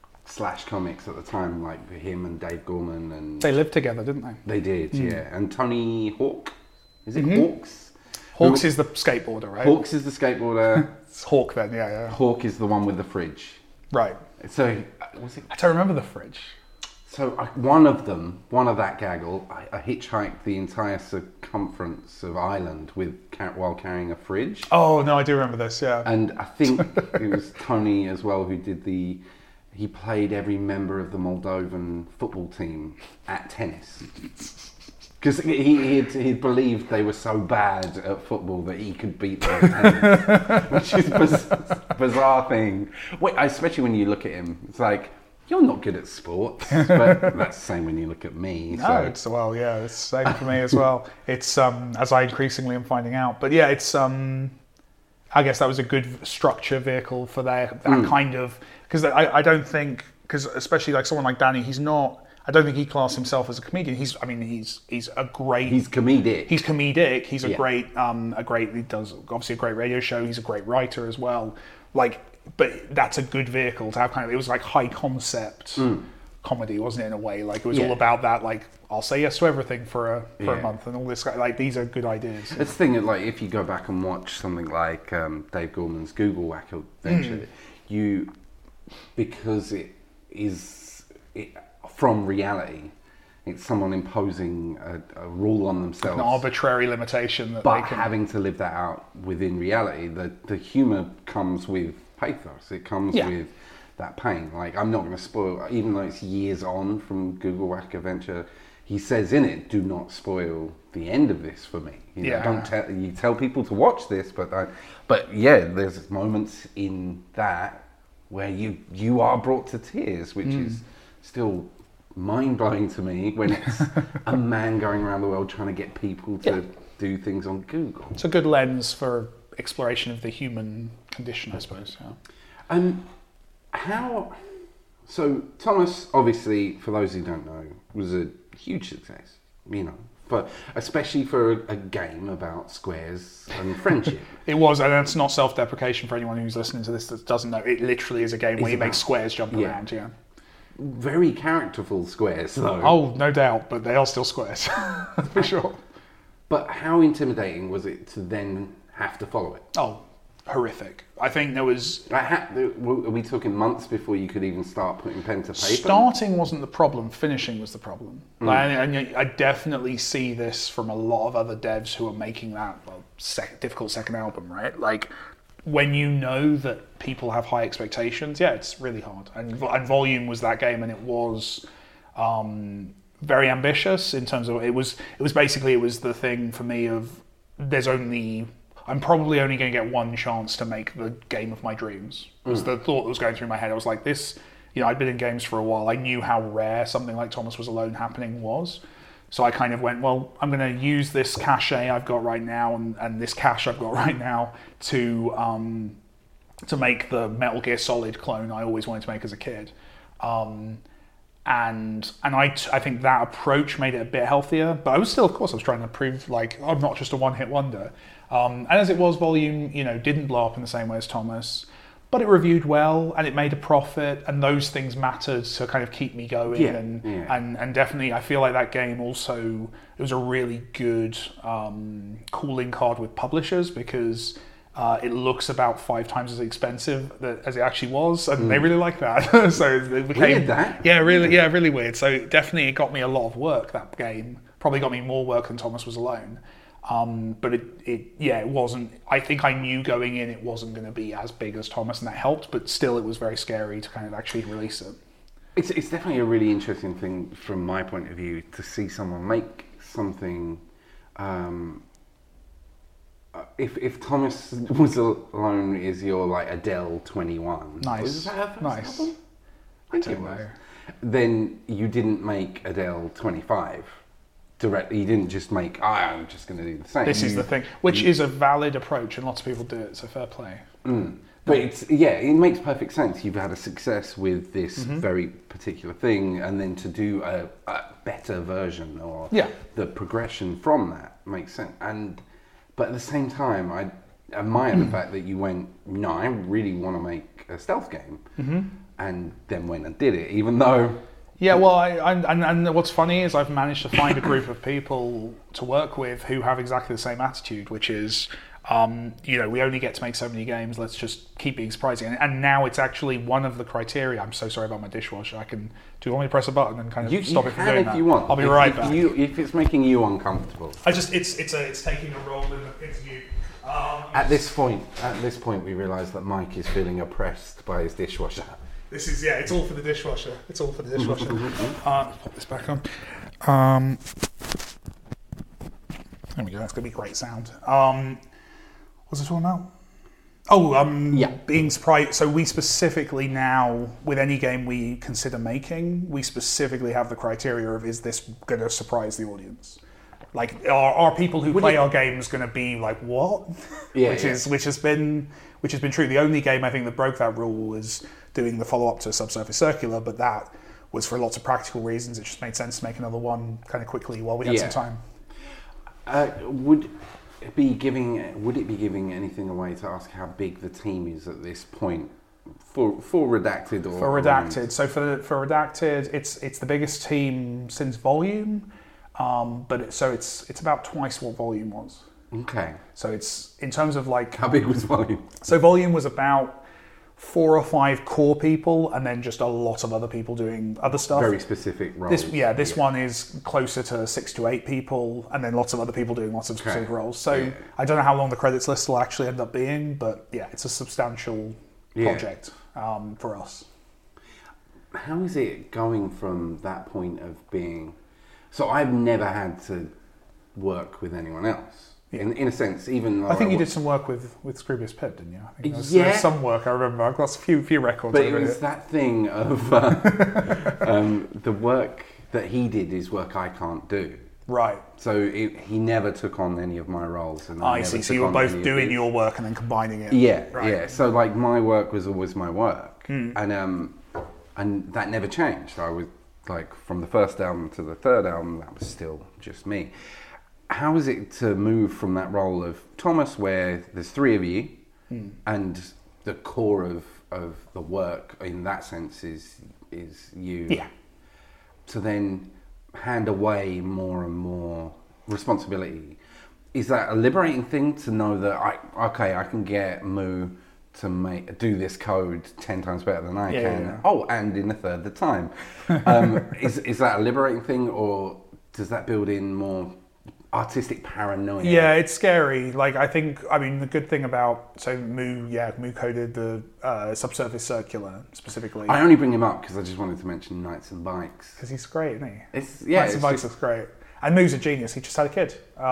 / comics at the time, like him and Dave Gorman, and they lived together, didn't they? They did, yeah. And Tony Hawk, is it Hawks? Hawks is the skateboarder, right? Hawks is the skateboarder. It's Hawk then, yeah. Hawk is the one with the fridge, right? So was it? I don't remember the fridge. So one of that gaggle, I hitchhiked the entire circumference of Ireland while carrying a fridge. Oh no, I do remember this, yeah. And I think it was Tony as well who did he played every member of the Moldovan football team at tennis. Because he believed they were so bad at football that he could beat them at tennis. Which is a bizarre thing. Especially when you look at him. It's like, you're not good at sports. But that's the same when you look at me. No, it's the same for me as well. It's, as I increasingly am finding out. But yeah, it's, I guess that was a good structure vehicle for that kind of... Because I don't think, because especially like someone like Danny, I don't think he classed himself as a comedian. He's a great... He's comedic. He's comedic. He's a great, he does obviously a great radio show. He's a great writer as well. Like, but that's a good vehicle to have kind of, it was like high concept comedy, wasn't it, in a way? Like it was all about that, like, I'll say yes to everything for a month and all this, like these are good ideas. It's the thing that, like, if you go back and watch something like Dave Gorman's Google Whack Adventure, because it is from reality, it's someone imposing a rule on themselves, an arbitrary limitation that but having to live that out within reality. The humour comes with pathos. It comes with that pain. Like, I'm not going to spoil, even though it's years on from Google Whack Adventure, he says in it, do not spoil the end of this for me. Don't tell people to watch this, but there's moments in that where you are brought to tears, which is still mind-blowing to me when it's a man going around the world trying to get people to do things on Google. It's a good lens for exploration of the human condition, I suppose. So Thomas, obviously, for those who don't know, was a huge success, but especially for a game about squares and friendship. It was, and it's not self-deprecation for anyone who's listening to this that doesn't know. It literally is a game where you make squares jump around, Very characterful squares, though. Oh, no doubt, but they are still squares, for sure. But how intimidating was it to then have to follow it? Oh, horrific. I think there was... Are we talking months before you could even start putting pen to paper? Starting wasn't the problem, finishing was the problem. And I definitely see this from a lot of other devs who are making that difficult second album, right? Like, when you know that people have high expectations, it's really hard. And Volume was that game, and it was very ambitious in terms of it was the thing for me of I'm probably only going to get one chance to make the game of my dreams. Was the thought that was going through my head. I was like, this, I'd been in games for a while. I knew how rare something like Thomas Was Alone happening was. So I kind of went, well, I'm going to use this cachet I've got right now and this cash I've got right now to make the Metal Gear Solid clone I always wanted to make as a kid. And I think that approach made it a bit healthier. But I was still, of course, I was trying to prove, like, I'm not just a one-hit wonder. And as it was, Volume, didn't blow up in the same way as Thomas. but it reviewed well and it made a profit, and those things mattered to kind of keep me going. And definitely I feel like that game also, it was a really good calling card with publishers, because it looks about 5 times as expensive as it actually was, and they really like that. So it became weird, that. really weird. So definitely it got me a lot of work, that game. Probably got me more work than Thomas Was Alone. But it wasn't. I think I knew going in it wasn't going to be as big as Thomas, and that helped. But still, it was very scary to kind of actually release it. It's definitely a really interesting thing from my point of view to see someone make something. If Thomas Was Alone is your like Adele 21, nice, nice. Album? I don't know. Then you didn't make Adele 25 directly. You didn't just make. I'm just going to do the same. This is the thing, which is a valid approach, and lots of people do it. So fair play. But it makes perfect sense. You've had a success with this very particular thing, and then to do a better version or the progression from that makes sense. But at the same time, I admire the fact that you went, no, I really want to make a stealth game, and then went and did it, even though. Yeah, well, and what's funny is I've managed to find a group of people to work with who have exactly the same attitude, which is, we only get to make so many games. Let's just keep being surprising. And now it's actually one of the criteria. I'm so sorry about my dishwasher. Do you want me to press a button and kind of stop it from doing that? If you want. I'll be right back. If it's making you uncomfortable. It's taking a role in the interview. At this point, we realise that Mike is feeling oppressed by his dishwasher. This is it's all for the dishwasher. Pop this back on. There we go. That's gonna be great sound. What's it all about? Being surprised. So we specifically now, with any game we consider making, we specifically have the criteria of, is this going to surprise the audience? Like, are people who play our games going to be like, what? Which has been true. The only game I think that broke that rule was doing the follow-up to Subsurface Circular, but that was for lots of practical reasons. It just made sense to make another one kind of quickly while we had some time. Would it be giving anything away to ask how big the team is at this point for Redacted? For Redacted, so for Redacted, it's the biggest team since Volume, but it's about twice what Volume was. Okay. So it's in terms of like how big was Volume? So Volume was about 4 or 5 core people, and then just a lot of other people doing other stuff. Very specific roles. This one is closer to 6 to 8 people, and then lots of other people doing lots of specific roles. So I don't know how long the credits list will actually end up being, but it's a substantial project for us. How is it going from that point of being... So I've never had to work with anyone else. In a sense, even... I think you did some work with Scroobius Pip, didn't you? I think there's some work, I remember. I've got a few records. But it was that thing of the work that he did is work I can't do. Right. So he never took on any of my roles. And I see. So you were both doing your work and then combining it. Yeah, right. So like my work was always my work. And that never changed. I was like, from the first album to the third album, that was still just me. How is it to move from that role of Thomas, where there's 3 of you, and the core of the work in that sense is you? Yeah. To then hand away more and more responsibility. Is that a liberating thing to know that I can get Moo to do this code 10 times better than I can? Yeah. Oh, and in a third the time. Is that a liberating thing, or does that build in more artistic paranoia? Yeah, it's scary. Like, the good thing about Moo coded the Subsurface Circular specifically. I only bring him up because I just wanted to mention Knights and Bikes, because he's great, isn't he? Knights and Bikes is great, and Moo's a genius. He just had a kid.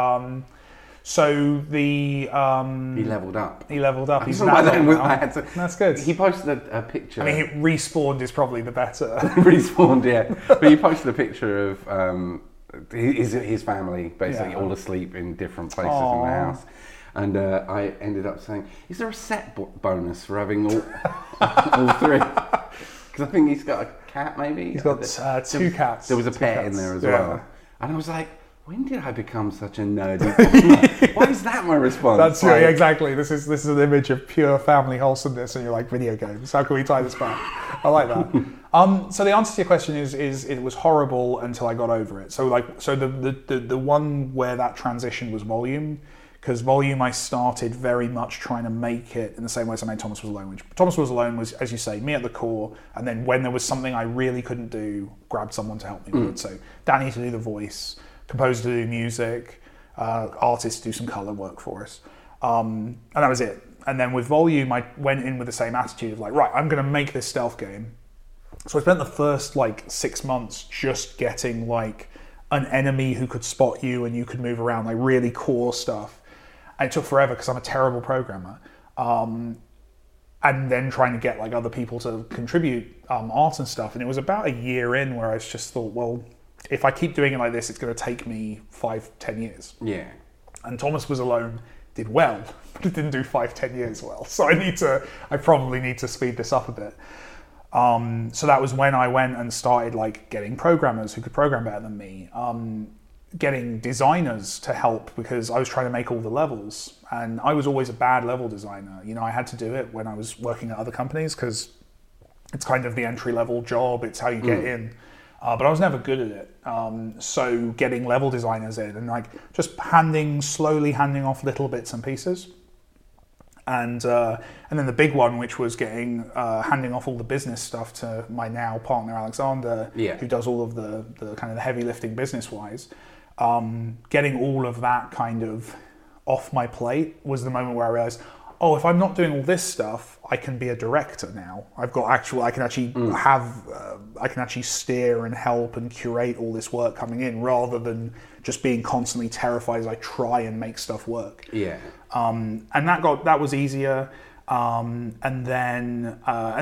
So he leveled up. He's now That's good. He posted a picture. I mean, Respawned is probably the better. Respawned, yeah. But he posted a picture of his family basically all asleep in different places in the house, and I ended up saying, "Is there a set bonus for having all 3?" Because I think he's got a cat, maybe. He's got 2 cats. There was a pet in there as well, and I was like, When did I become such a nerdy? Why is that my response? That's right, exactly. This is an image of pure family wholesomeness, and you're like, video games. How can we tie this back? I like that. So the answer to your question is it was horrible until I got over it. So the one where that transition was Volume, because Volume I started very much trying to make it in the same way as I made Thomas Was Alone. Which Thomas Was Alone was, as you say, me at the core, and then when there was something I really couldn't do, grabbed someone to help me with it. So Danny to do the voice, composer to do music, artist to do some colour work for us. And that was it. And then with Volume, I went in with the same attitude of like, right, I'm going to make this stealth game. So I spent the first 6 months just getting an enemy who could spot you and you could move around, really core stuff. And it took forever because I'm a terrible programmer. And then trying to get other people to contribute art and stuff. And it was about a year in where I just thought, well, if I keep doing it like this, it's going to take me 5-10 years. Yeah. And Thomas Was Alone did well, but it didn't do 5-10 years well. So I probably need to speed this up a bit. So that was when I went and started getting programmers who could program better than me, getting designers to help because I was trying to make all the levels, and I was always a bad level designer. I had to do it when I was working at other companies because it's kind of the entry-level job. It's how you get in. But I was never good at it. So getting level designers in and just slowly handing off little bits and pieces. And then the big one, which was handing off all the business stuff to my now partner Alexander, who does all of the kind of the heavy lifting business-wise. Getting all of that kind of off my plate was the moment where I realized, oh, if I'm not doing all this stuff, I can be a director now. I can actually steer and help and curate all this work coming in, rather than just being constantly terrified as I try and make stuff work. Yeah. And that was easier. And then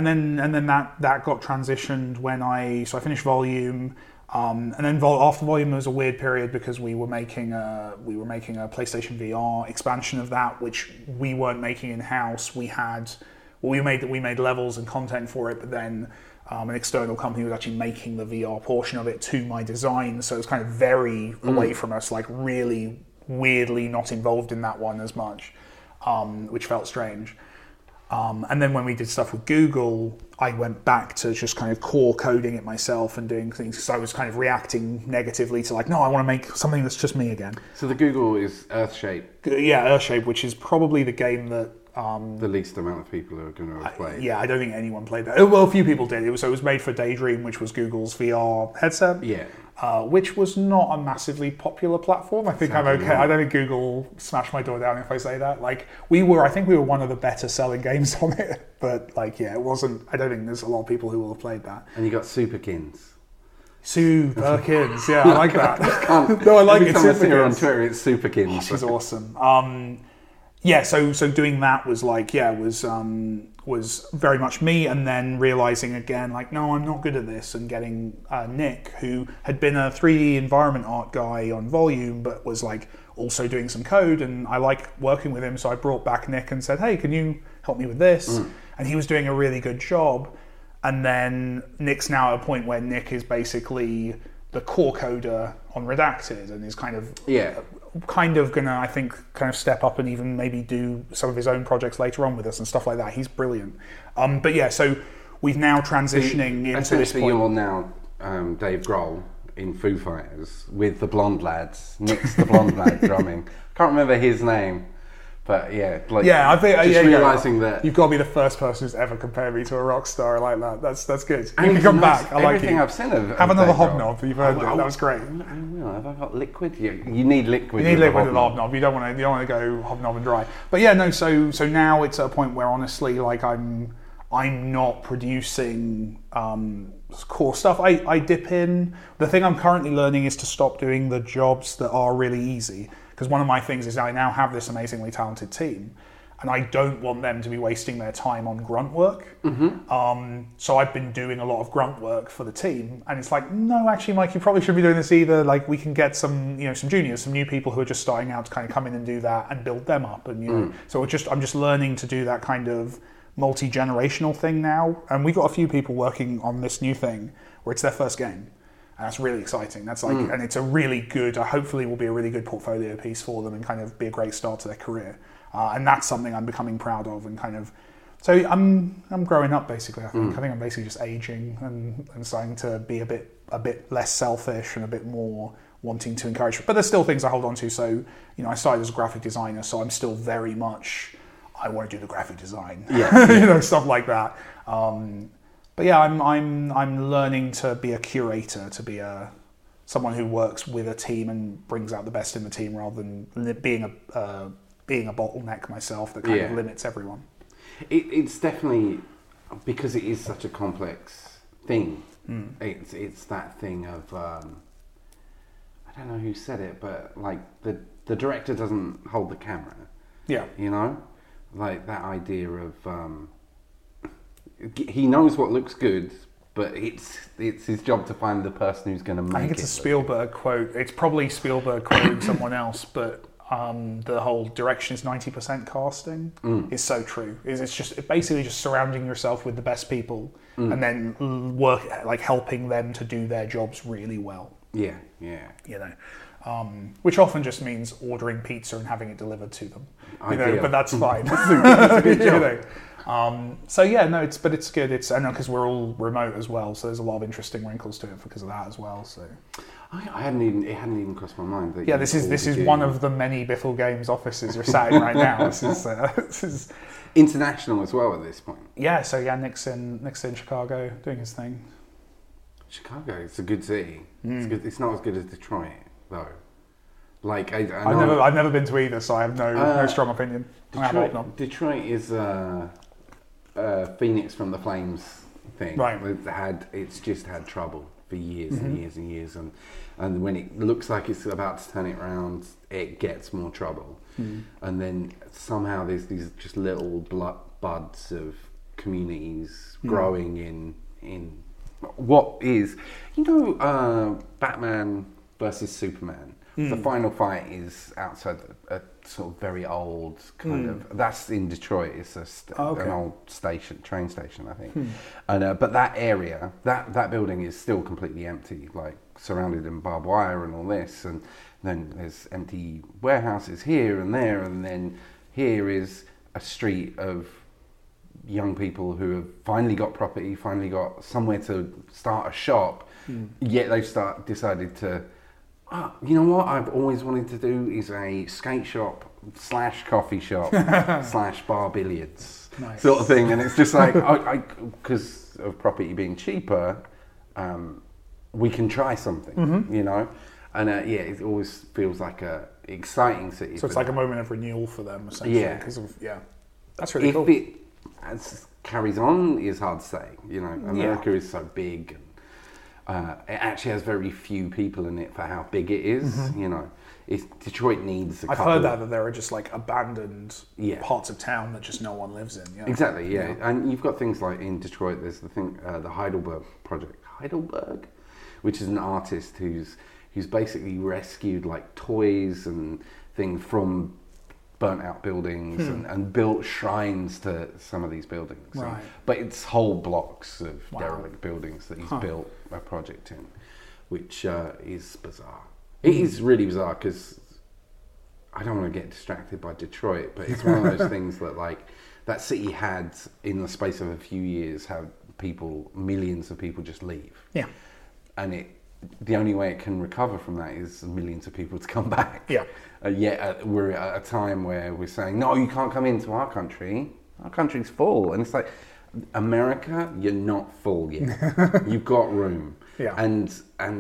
that got transitioned when I finished Volume. And then after Volume, there was a weird period because we were making a PlayStation VR expansion of that, which we weren't making in house. We made levels and content for it, but then an external company was actually making the VR portion of it to my design. So it was kind of very away from us, really weirdly not involved in that one as much, which felt strange. And then when we did stuff with Google, I went back to just kind of core coding it myself and doing things. So I was kind of reacting negatively to no, I want to make something that's just me again. So the Google is Earthshape? Yeah, Earthshape, which is probably the game that... the least amount of people are going to play. Yeah, I don't think anyone played that. Well, a few people did. It was made for Daydream, which was Google's VR headset. Yeah. Which was not a massively popular platform. I think I'm okay. I don't think Google smashed my door down if I say that. I think we were one of the better selling games on it. But it wasn't. I don't think there's a lot of people who will have played that. And you got Superkins. Superkins, yeah, I like that. No, I like it. Every time I see her on Twitter, it's Superkins. Oh, she's awesome. Yeah, so doing that was was very much me, and then realizing again, no, I'm not good at this, and getting Nick, who had been a 3D environment art guy on Volume, but was also doing some code, and I like working with him, so I brought back Nick and said, hey, can you help me with this? And he was doing a really good job, and then Nick's now at a point where Nick is basically the core coder on Redacted, and is kind of gonna, I think, kind of step up and even maybe do some of his own projects later on with us and stuff like that. He's brilliant. But yeah, so we've now transitioning into this point. You're now Dave Grohl in Foo Fighters with the Blonde Lads. Nick's the Blonde Lad drumming. Can't remember his name. But yeah, I think realizing that you've got to be the first person who's ever compared me to a rock star like that. That's good. You can come back. I like everything I've seen of have another Hobnob. You've heard it. That was great. Have I got liquid? You need liquid. You need liquid with the Hobnob. You don't want to go Hobnob and dry. But yeah, no. So now it's at a point where honestly, I'm not producing core stuff. I dip in. The thing I'm currently learning is to stop doing the jobs that are really easy. Because one of my things is I now have this amazingly talented team, and I don't want them to be wasting their time on grunt work. So I've been doing a lot of grunt work for the team, and it's no, actually, Mike, you probably should be doing this either. We can get some juniors, some new people who are just starting out to kind of come in and do that and build them up, and so I'm just learning to do that kind of multi-generational thing now. And we've got a few people working on this new thing where it's their first game. And that's really exciting. That's like, and it's a really good, hopefully will be a really good portfolio piece for them and kind of be a great start to their career. And that's something I'm becoming proud of and kind of, so I'm growing up basically, I think. I think I'm basically just aging and starting to be a bit less selfish and a bit more wanting to encourage. But there's still things I hold on to. So, you know, I started as a graphic designer, so I'm still very much, I want to do the graphic design. Yeah. You know, stuff like that. But yeah, I'm learning to be a curator, to be someone who works with a team and brings out the best in the team rather than being a bottleneck myself that kind of limits everyone. It's definitely, because it is such a complex thing. It's that thing of I don't know who said it, but like the director doesn't hold the camera. Yeah, you know, like that idea of. He knows what looks good, but it's his job to find the person who's going to make it. I think it's a Spielberg quote. It's probably Spielberg quoting someone else, but the whole direction is 90% casting is so true. It's basically just surrounding yourself with the best people and then work like helping them to do their jobs really well. Yeah. You know. Which often just means ordering pizza and having it delivered to them. You know, but that's fine. That's a good job. You know? So yeah, no, it's good. I know because we're all remote as well, so there's a lot of interesting wrinkles to it because of that as well. So it hadn't even crossed my mind. That this is one of the many Bithell Games offices you're sat in right now. This is international as well at this point. Yeah, so yeah, Nick's in Chicago doing his thing. Chicago, it's a good city. It's good. It's not as good as Detroit though. Like I've never been to either, so I have no strong opinion. Detroit is Phoenix from the Flames thing. Right. It's just had trouble for years and years and years, and when it looks like it's about to turn it around, it gets more trouble. And then somehow there's these just little buds of communities growing in what is, Batman versus Superman. The final fight is outside a sort of very old kind of. That's in Detroit. It's an old train station, I think. And but that area, that building is still completely empty, like surrounded in barbed wire and all this. And then there's empty warehouses here and there, and then here is a street of young people who have finally got property, finally got somewhere to start a shop. Yet they've decided to. You know what I've always wanted to do is a skate shop / coffee shop / bar billiards sort of thing, and it's just like because of property being cheaper, we can try something, you know, and it always feels like a exciting city. So it's like a moment of renewal for them, essentially. That's really cool. If it carries on, is hard to say. You know, America is so big. It actually has very few people in it for how big it is. You know, Detroit needs. I've heard that there are just like abandoned parts of town that just no one lives in. Yeah. Exactly. Yeah, and you've got things like in Detroit. There's the thing, the Heidelberg Project, which is an artist who's basically rescued like toys and things from burnt out buildings and built shrines to some of these buildings. Right. But it's whole blocks of derelict buildings that he's built a project in, which is bizarre. It is really bizarre because I don't want to get distracted by Detroit, but it's one of those things that like that city had in the space of a few years had millions of people just leave. Yeah. And the only way it can recover from that is millions of people to come back. Yeah. Yet we're at a time where we're saying, no, you can't come into our country. Our country's full. And it's like, America, you're not full yet. You've got room. Yeah. And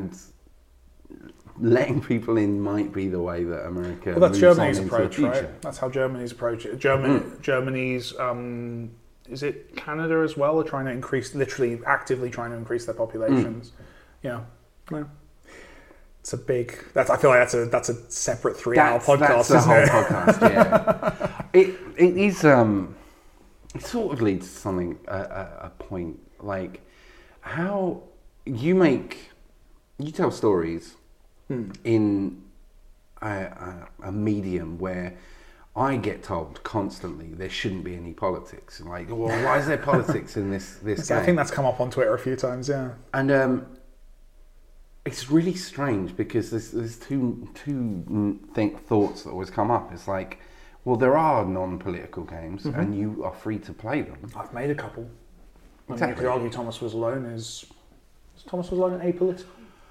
letting people in might be the way that America moves that's Germany's approach, right? That's how Germany's approach it. Germany's, is it Canada as well, are trying to actively trying to increase their populations. Yeah. It's a big. I feel like that's a separate 3-hour podcast. That's a whole podcast. Yeah, it is. It sort of leads to something. A point like how you tell stories in a medium where I get told constantly there shouldn't be any politics. Like, well, why is there politics in this game? I think that's come up on Twitter a few times. Yeah, and It's really strange because there's two thoughts that always come up. It's like, well, there are non-political games, and you are free to play them. I've made a couple. Exactly. You could argue Thomas Was Alone is Thomas Was Alone apolitical?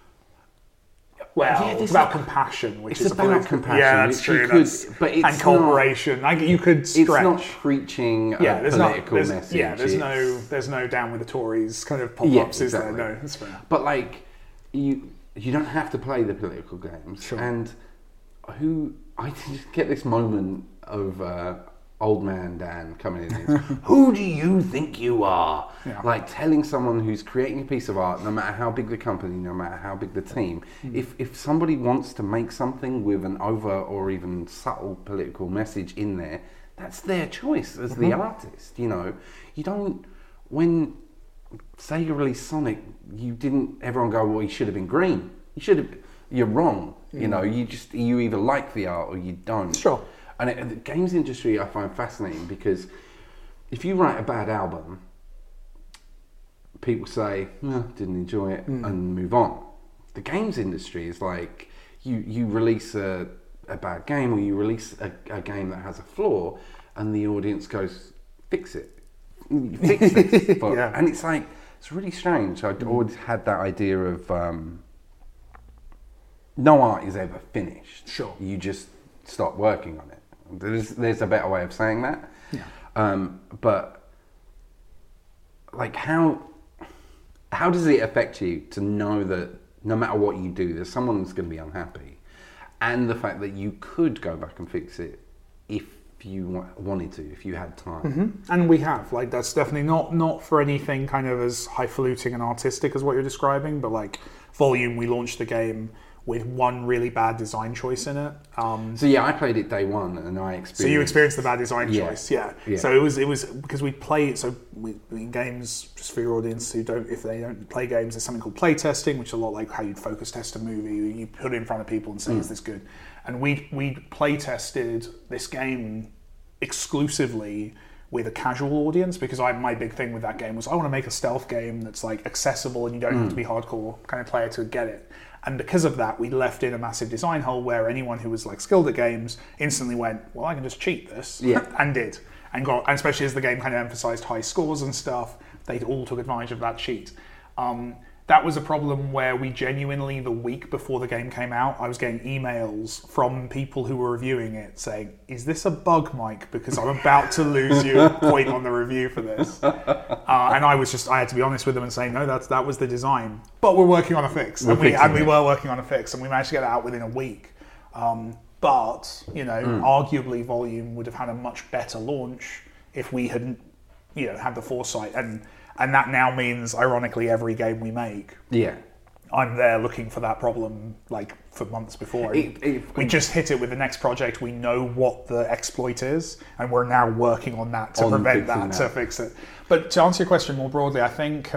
Well, it's about compassion, which is about compassion. Yeah, that's true. But it's and cooperation. You could stretch. It's not preaching a political message. Yeah, there's no down with the Tories kind of pop-ups, is there? No, that's fair. But like, you don't have to play the political games. Sure. And I just get this moment of old man Dan coming in. Who do you think you are? Yeah. Like telling someone who's creating a piece of art, no matter how big the company, no matter how big the team, if somebody wants to make something with an over or even subtle political message in there, that's their choice as the artist. You know, you don't, when Sega released Sonic, everyone go, well, he should have been green. You're wrong. You know, you either like the art or you don't. Sure. And the games industry I find fascinating because if you write a bad album, people say, didn't enjoy it, and move on. The games industry is like, you release a bad game or you release a game that has a flaw and the audience goes, fix it. Fix this. And it's like, it's really strange. I'd always had that idea of no art is ever finished. Sure. You just stop working on it. There's a better way of saying that. Yeah. But like how does it affect you to know that no matter what you do, there's someone that's going to be unhappy, and the fact that you could go back and fix it if you wanted to, if you had time. And we have, like, that's definitely not for anything kind of as highfalutin and artistic as what you're describing, but like Volume, we launched the game with one really bad design choice in it. So yeah, I played it day one, and I experienced. So you experienced the bad design choice, yeah. So it was because we play. So in games, just for your audience who if they don't play games, there's something called play testing, which is a lot like how you'd focus test a movie. You put it in front of people and say, "Is this good?" And we play tested this game exclusively with a casual audience because my big thing with that game was I want to make a stealth game that's like accessible and you don't have to be hardcore kind of player to get it. And because of that, we left in a massive design hole where anyone who was like skilled at games instantly went, well, I can just cheat this, and did, and especially as the game kind of emphasized high scores and stuff, they all took advantage of that cheat. That was a problem where we genuinely, the week before the game came out, I was getting emails from people who were reviewing it saying, is this a bug, Mike? Because I'm about to lose you a point on the review for this. And I had to be honest with them and say, no, that was the design. But we're working on a fix. And we were working on a fix, and we managed to get it out within a week. But, arguably Volume would have had a much better launch if we hadn't, had the foresight. And that now means, ironically, every game we make, I'm there looking for that problem, like, for months before. We just hit it with the next project. We know what the exploit is, and we're now working on that to prevent that, to fix it. But to answer your question more broadly, I think,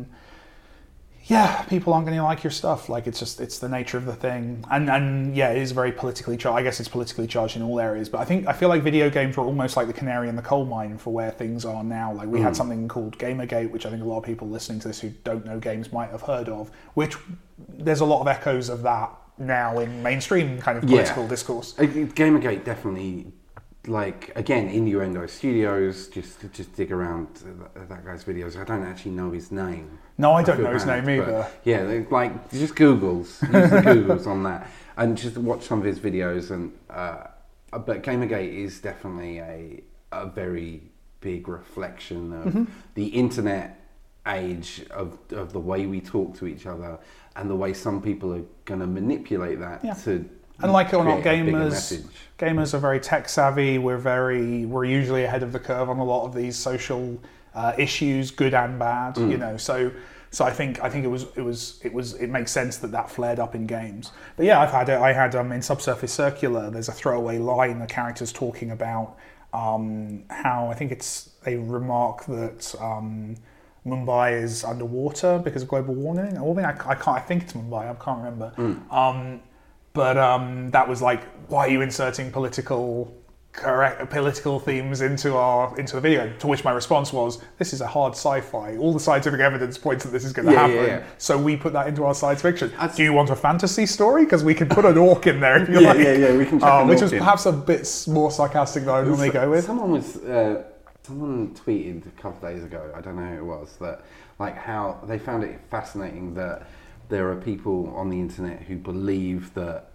people aren't going to like your stuff. Like, it's the nature of the thing. And it is very politically charged. I guess it's politically charged in all areas. But I feel like video games were almost like the canary in the coal mine for where things are now. Like, we had something called Gamergate, which I think a lot of people listening to this who don't know games might have heard of, which there's a lot of echoes of that now in mainstream kind of political discourse. Gamergate definitely, like, again, Innuendo Studios, just dig around that guy's videos. I don't actually know his name. No, I don't know his name either. Yeah, like, just Googles. Use the Googles on that. And just watch some of his videos. But Gamergate is definitely a very big reflection of the internet age, of the way we talk to each other, and the way some people are going to manipulate that to... And like it or not, gamers are very tech savvy. We're usually ahead of the curve on a lot of these social issues, good and bad. So I think it makes sense that flared up in games. But yeah, I had in Subsurface Circular, there's a throwaway line the character's talking about how I think they remark that Mumbai is underwater because of global warming. I think it's Mumbai. I can't remember. But that was like, why are you inserting political correct political themes into the video. To which my response was, "This is a hard sci-fi. All the scientific evidence points that this is going to happen. Yeah. So we put that into our science fiction. Do you want a fantasy story? Because we can put an orc in there if you like." Yeah. We can. Which was perhaps a bit more sarcastic than I would normally go with. Someone tweeted a couple of days ago. I don't know who it was, that like how they found it fascinating that there are people on the internet who believe that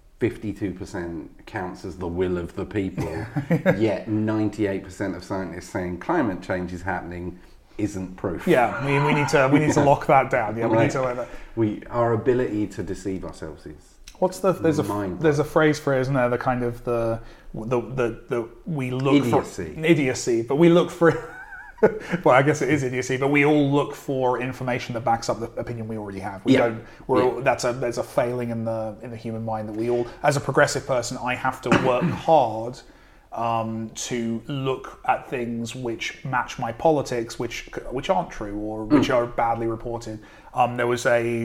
52% counts as the will of the people, yet 98% of scientists saying climate change is happening isn't proof. Yeah, we need to lock that down. Yeah, we need to let that. Our ability to deceive ourselves is. There's a phrase for it, isn't there? The kind of the we look idiocy. For idiocy, but we look for. Well, I guess it is idiocy, but we all look for information that backs up the opinion we already have. There's a failing in the human mind that we all, as a progressive person, I have to work hard to look at things which match my politics, which aren't true or which are badly reported. There's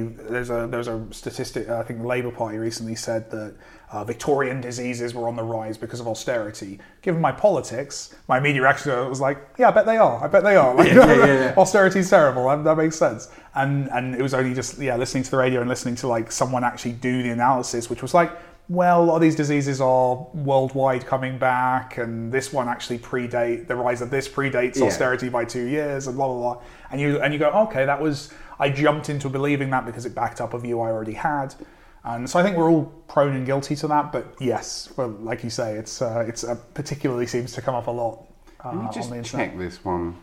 a statistic. I think the Labour Party recently said that Victorian diseases were on the rise because of austerity. Given my politics, my immediate reaction was like, "Yeah, I bet they are. Like, austerity's terrible. That makes sense." And it was only just listening to the radio and listening to like someone actually do the analysis, which was like, well, a lot of these diseases are worldwide coming back, and this one actually the rise of this predates austerity by 2 years, and blah blah blah. And you go, okay, I jumped into believing that because it backed up a view I already had. And so I think we're all prone and guilty to that. But yes, well, like you say, it's particularly seems to come up a lot Let me just on the internet. check this one.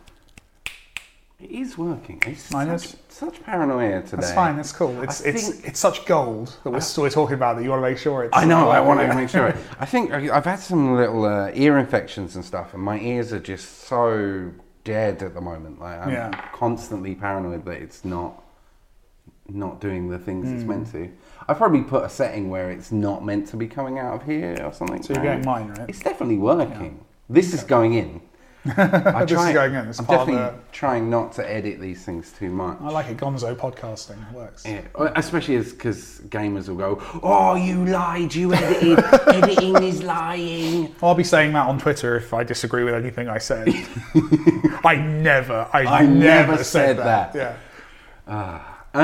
It is working. It's such paranoia today. That's fine. That's cool. It's such gold that we're talking about that you want to make sure it's. I know. I want to make sure. I think I've had some little ear infections and stuff, and my ears are just so dead at the moment. Like I'm constantly paranoid that it's not doing the things it's meant to. I've probably put a setting where it's not meant to be coming out of here or something. So you're getting mine, right? It's definitely working. Yeah. This is going in. This is going in. I'm definitely trying not to edit these things too much. I like it. Gonzo podcasting works. Yeah, especially because gamers will go, "Oh, you lied! You edited. Editing is lying." I'll be saying that on Twitter if I disagree with anything I said. I never said that. Yeah.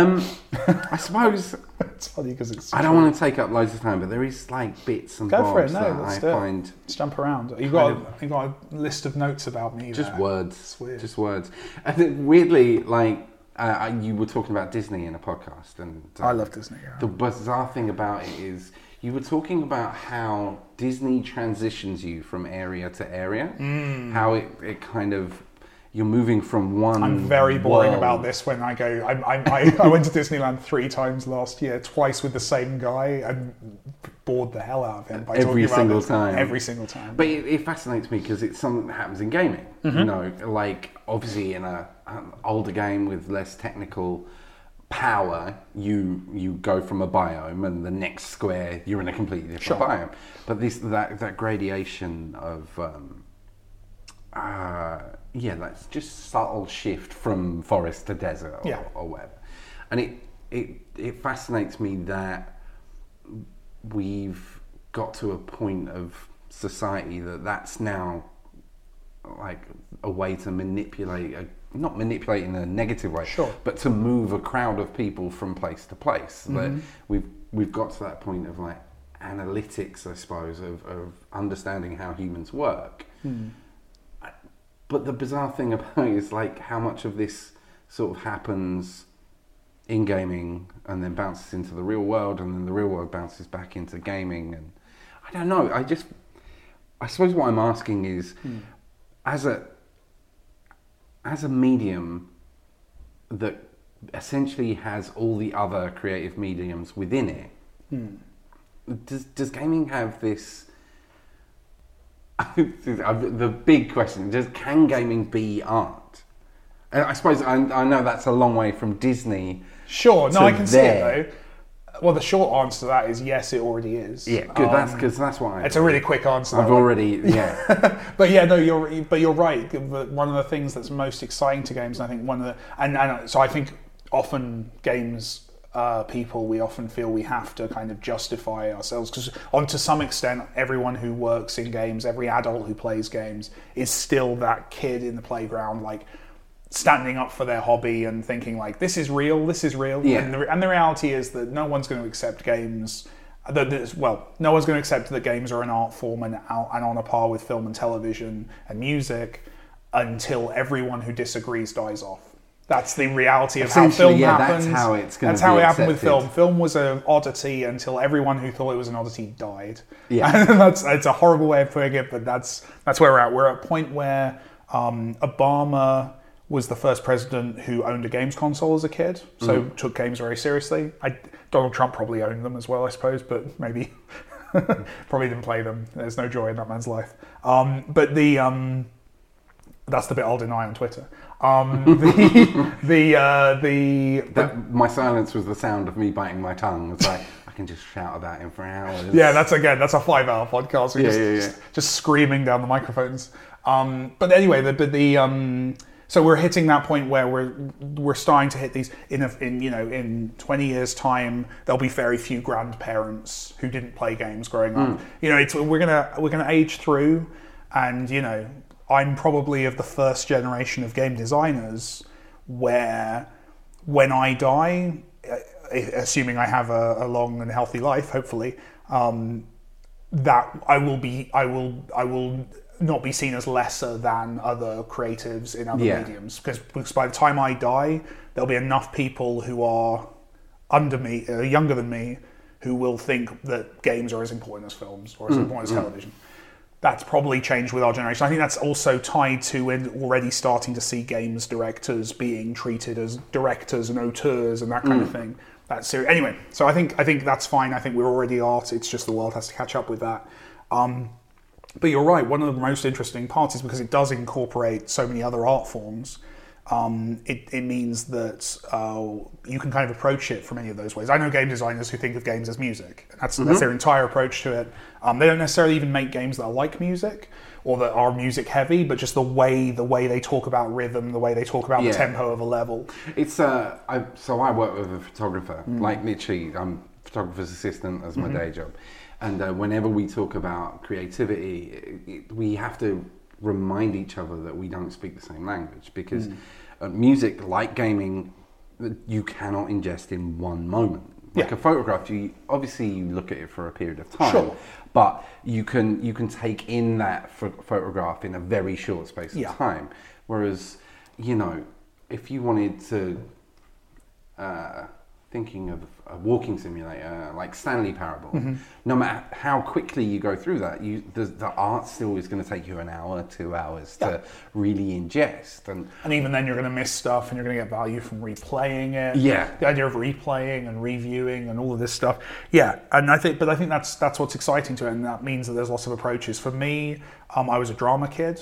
I suppose it's funny because I don't want to take up loads of time, but there is like bits and bobs that I find. Let's jump around. You got a list of notes about me. Just words. Just words. And then weirdly, like you were talking about Disney in a podcast, and I love Disney. Yeah. The bizarre thing about it is you were talking about how Disney transitions you from area to area. How it kind of. You're moving from one. I'm very boring world. about this when I go. I went to Disneyland 3 times last year, twice with the same guy, and bored the hell out of him by every talking about single time. Every single time. But it fascinates me because it's something that happens in gaming. You know, like obviously in an older game with less technical power, you go from a biome, and the next square you're in a completely different biome. But that gradation of. That's just subtle shift from forest to desert or whatever. And it fascinates me that we've got to a point of society that's now like a way to manipulate, not manipulate in a negative way, but to move a crowd of people from place to place. That we've got to that point of like analytics, I suppose, of understanding how humans work. But the bizarre thing about it is like how much of this sort of happens in gaming and then bounces into the real world, and then the real world bounces back into gaming. And I don't know. I suppose what I'm asking is, as a medium that essentially has all the other creative mediums within it, does gaming have this? The big question, can gaming be art? I suppose I know that's a long way from Disney. Sure, no, I can see it though. Well, the short answer to that is yes, it already is. Yeah, good. That's why. It's a really quick answer. I've already, But yeah, no, you're right. One of the things that's most exciting to games, and I think so I think often games people, we often feel we have to kind of justify ourselves, because to some extent, everyone who works in games, every adult who plays games, is still that kid in the playground, like standing up for their hobby and thinking like, this is real. Yeah. And the reality is that no one's going to accept games. No one's going to accept that games are an art form and on a par with film and television and music until everyone who disagrees dies off. That's the reality of how film happens. That's how it's going to be That's how it happened with accepted. film. Film was an oddity until everyone who thought it was an oddity died. Yeah. And it's a horrible way of putting it, but that's where we're at. We're at a point where Obama was the first president who owned a games console as a kid, so took games very seriously. Donald Trump probably owned them as well, I suppose, but maybe probably didn't play them. There's no joy in that man's life. But that's the bit I'll deny on Twitter. My silence was the sound of me biting my tongue. It's like, I can just shout about him for hours. Yeah, that's a 5-hour podcast. Just screaming down the microphones. But anyway, so we're hitting that point where we're starting to hit these in 20 years' time. There'll be very few grandparents who didn't play games growing up. We're gonna age through, and I'm probably of the first generation of game designers where, when I die, assuming I have a long and healthy life, hopefully, that I will not be seen as lesser than other creatives in other mediums, because by the time I die, there'll be enough people who are under me, younger than me, who will think that games are as important as films or as important as television. That's probably changed with our generation. I think that's also tied to we're already starting to see games directors being treated as directors and auteurs and that kind of thing. That's serious. Anyway, so I think that's fine. I think we're already art. It's just the world has to catch up with that. But you're right. One of the most interesting parts is because it does incorporate so many other art forms. It means that you can kind of approach it from any of those ways. I know game designers who think of games as music. That's their entire approach to it. They don't necessarily even make games that are like music or that are music heavy, but just the way they talk about rhythm, the way they talk about the tempo of a level. It's so I work with a photographer. Like literally, I'm a photographer's assistant as my day job, and whenever we talk about creativity, we have to remind each other that we don't speak the same language, because music, like gaming, you cannot ingest in one moment. Like a photograph, you look at it for a period of time, but you can take in that photograph in a very short space of time. Whereas, if you wanted to, thinking of a walking simulator like Stanley Parable, no matter how quickly you go through that, the art still is going to take you an hour, 2 hours to really ingest, and even then you're going to miss stuff, and you're going to get value from replaying it. The idea of replaying and reviewing and all of this stuff. And I think that's what's exciting to it, and that means that there's lots of approaches. For me, I was a drama kid.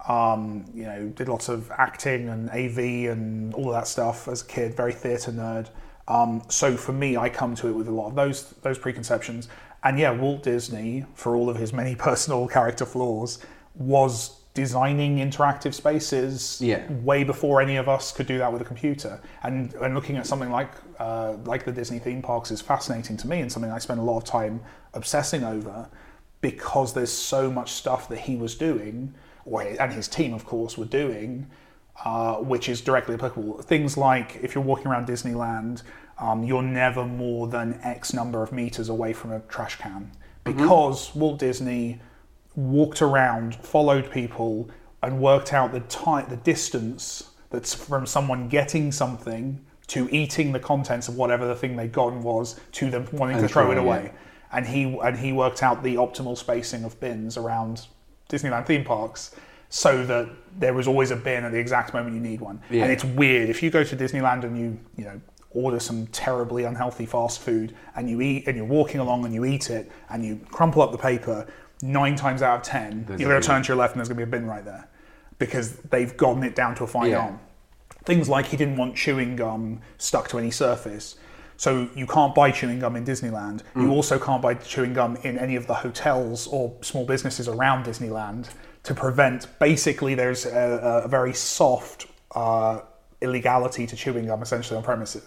Did lots of acting and AV and all of that stuff as a kid. Very theatre nerd. So for me, I come to it with a lot of those preconceptions. And Walt Disney, for all of his many personal character flaws, was designing interactive spaces way before any of us could do that with a computer. And looking at something like the Disney theme parks is fascinating to me, and something I spend a lot of time obsessing over, because there's so much stuff that he was doing, and his team, of course, were doing, which is directly applicable. Things like, if you're walking around Disneyland, you're never more than X number of meters away from a trash can, because Walt Disney walked around, followed people, and worked out the distance that's from someone getting something to eating the contents of whatever the thing they'd gotten was, to them wanting to throw it away. And he worked out the optimal spacing of bins around Disneyland theme parks, so that there was always a bin at the exact moment you need one. And it's weird, if you go to Disneyland and you order some terribly unhealthy fast food, and you eat, and you're walking along and you eat it, and you crumple up the paper, 9 times out of 10 you're going to turn to your left and there's going to be a bin right there, because they've gotten it down to a fine art. Things like, he didn't want chewing gum stuck to any surface, so you can't buy chewing gum in Disneyland. You also can't buy chewing gum in any of the hotels or small businesses around Disneyland, to prevent, basically there's a very soft illegality to chewing gum essentially on premises.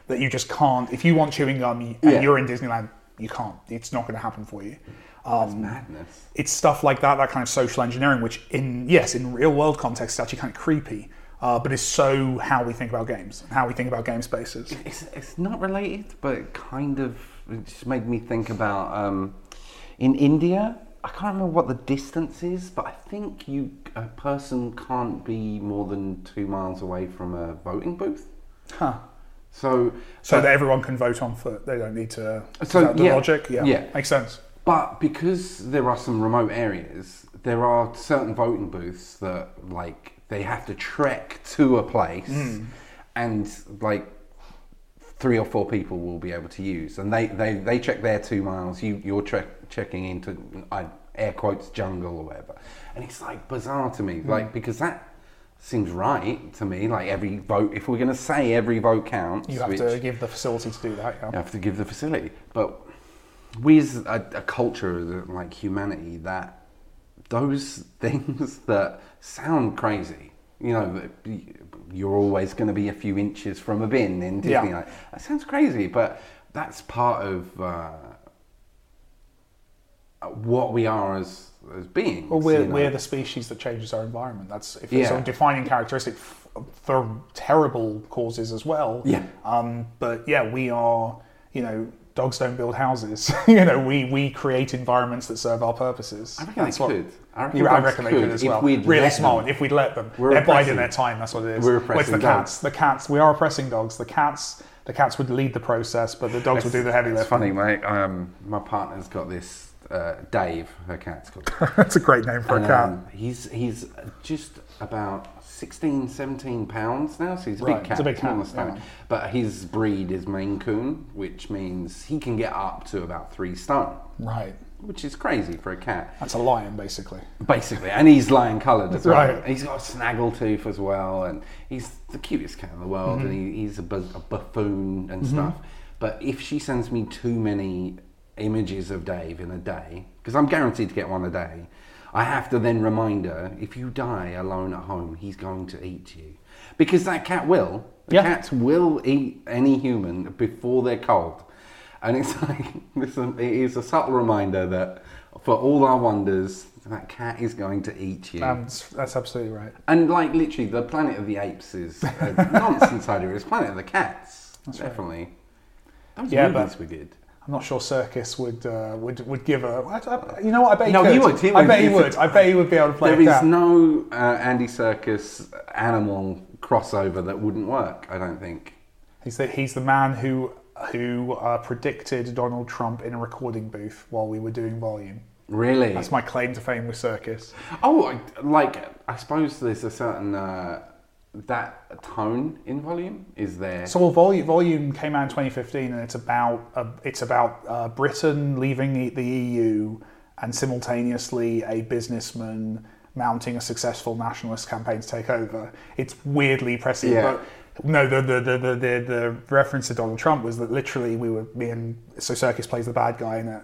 that you just can't. If you want chewing gum and you're in Disneyland, you can't. It's not going to happen for you. That's madness. It's stuff like that kind of social engineering, which in real world context is actually kind of creepy, but is so how we think about games and how we think about game spaces. It's not related, but it just made me think about in India. I can't remember what the distance is, but I think a person can't be more than 2 miles away from a voting booth. Huh. So that everyone can vote on foot. They don't need to. So the logic, yeah, makes sense. But because there are some remote areas, there are certain voting booths that like they have to trek to a place, and like 3 or 4 people will be able to use, and they check their 2 miles. You're checking into air quotes jungle or whatever, and it's like bizarre to me, like because that seems right to me. Like every vote, if we're going to say every vote counts, you have to give the facility to do that. Yeah. You have to give the facility, but we as a culture, like humanity, that those things that sound crazy, that you're always going to be a few inches from a bin in Disneyland. That sounds crazy, but that's part of what we are as beings. Well, we're the species that changes our environment. That's if it's a defining characteristic for terrible causes as well. Yeah. But yeah, we are. Dogs don't build houses. We create environments that serve our purposes. I reckon they could. I reckon they could as well. Really small. If we'd let them, they're biding their time. That's what it is. We're oppressing dogs. The cats. We are oppressing dogs. The cats would lead the process, but the dogs would do the heavy lifting. It's funny, mate. My partner's got this Dave. Her cat's called. That's a great name for a cat. He's just about 16, 17 pounds now, so he's a big cat. It's a big cat. Yeah. But his breed is Maine Coon, which means he can get up to about 3 stone. Right. Which is crazy for a cat. That's a lion, basically. And he's lion coloured as well. Right. He's got a snaggletooth as well, and he's the cutest cat in the world, and he's a buffoon and stuff. But if she sends me too many images of Dave in a day, because I'm guaranteed to get one a day, I have to then remind her, if you die alone at home, he's going to eat you. Because that cat will. Cats will eat any human before they're cold. And it's like, it is a subtle reminder that for all our wonders, that cat is going to eat you. That's absolutely right. And like literally, the Planet of the Apes is a nonsense idea. It's Planet of the Cats. That's definitely. Right. Those movies were good. I'm not sure Circus would give a. You know what? I bet he could. He would. I bet he would. I bet he would be able to play. There is no Andy Serkis animal crossover that wouldn't work. I don't think. He's the man who predicted Donald Trump in a recording booth while we were doing Volume. Really? That's my claim to fame with Circus. Oh, I suppose there's a certain. That tone in Volume is there. So Volume came out in 2015, and it's about Britain leaving the EU and simultaneously a businessman mounting a successful nationalist campaign to take over. It's weirdly pressing. Yeah. But no, the reference to Donald Trump was that literally Circus plays the bad guy in it,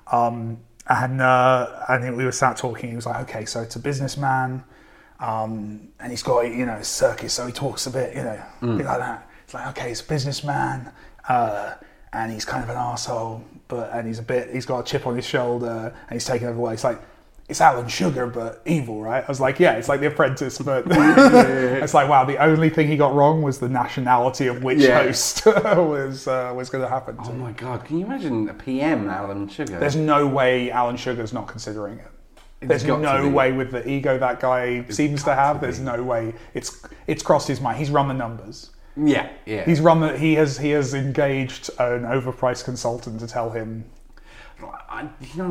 and we were sat talking. He was like, okay, so it's a businessman. And he's got, Circus, so he talks a bit, a bit like that. It's like, okay, he's a businessman, and he's kind of an arsehole, and he's got a chip on his shoulder, and he's taking over the way. It's like, it's Alan Sugar, but evil, right? I was like, yeah, it's like The Apprentice, but it's like, wow, the only thing he got wrong was the nationality of which host was going to happen to. Oh my God, can you imagine a PM Alan Sugar? There's no way Alan Sugar's not considering it. There's no way with the ego that guy seems to have. There's no way it's crossed his mind. He's run the numbers. Yeah. He has engaged an overpriced consultant to tell him. I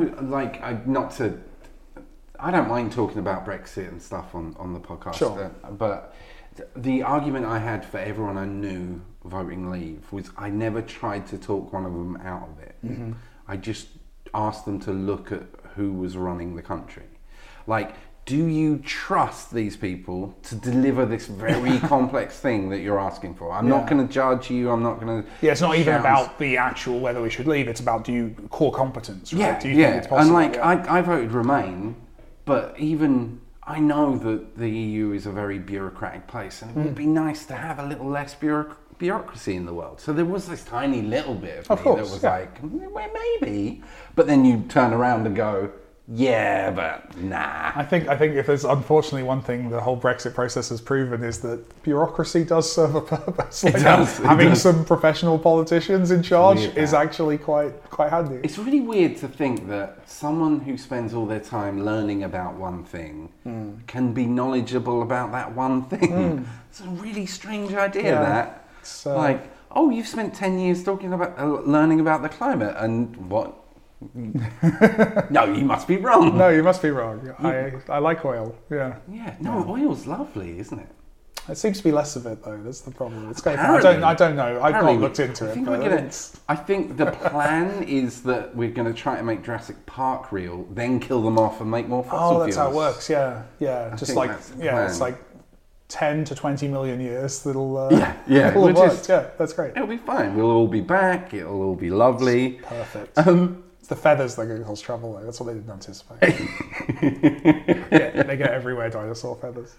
don't mind talking about Brexit and stuff on the podcast. Sure. But the argument I had for everyone I knew voting Leave was I never tried to talk one of them out of it. Mm-hmm. I just asked them to look at who was running the country. Like, do you trust these people to deliver this very complex thing that you're asking for? I'm not going to judge you. I'm not going to. Yeah, it's not even about the actual whether we should leave. It's about core competence. Right? Yeah, do you think it's possible? And I voted Remain, but even I know that the EU is a very bureaucratic place, and it would be nice to have a little less bureaucracy in the world. So there was this tiny little bit of me course, that was like, well, maybe. But then you turn around and go, yeah, but nah. I think if there's unfortunately one thing the whole Brexit process has proven is that bureaucracy does serve a purpose. Like having some professional politicians in charge is actually quite handy. It's really weird to think that someone who spends all their time learning about one thing can be knowledgeable about that one thing. It's a really strange idea. That like, oh, you've spent 10 years talking about learning about the climate, and what? No, you must be wrong. No, you must be wrong. I like oil. Yeah. Yeah. No, oil's lovely, isn't it? It seems to be less of it though. That's the problem. It's going. Apparently- I don't know. I've not looked into I it. think, But I think the plan is that we're going to try to make Jurassic Park real, then kill them off and make more fossil fuels. that's how it works. Yeah. Just think like that's the plan. it's like 10 to 20 million years that'll we'll work. just- Yeah, that's great. It'll be fine. We'll all be back. It'll all be lovely. Perfect. It's the feathers that can cause trouble though. That's what they didn't anticipate. They get everywhere, dinosaur feathers.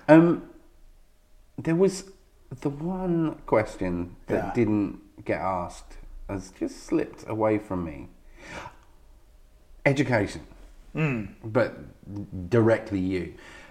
There was the one question that didn't get asked, has just slipped away from me. Education, but directly you.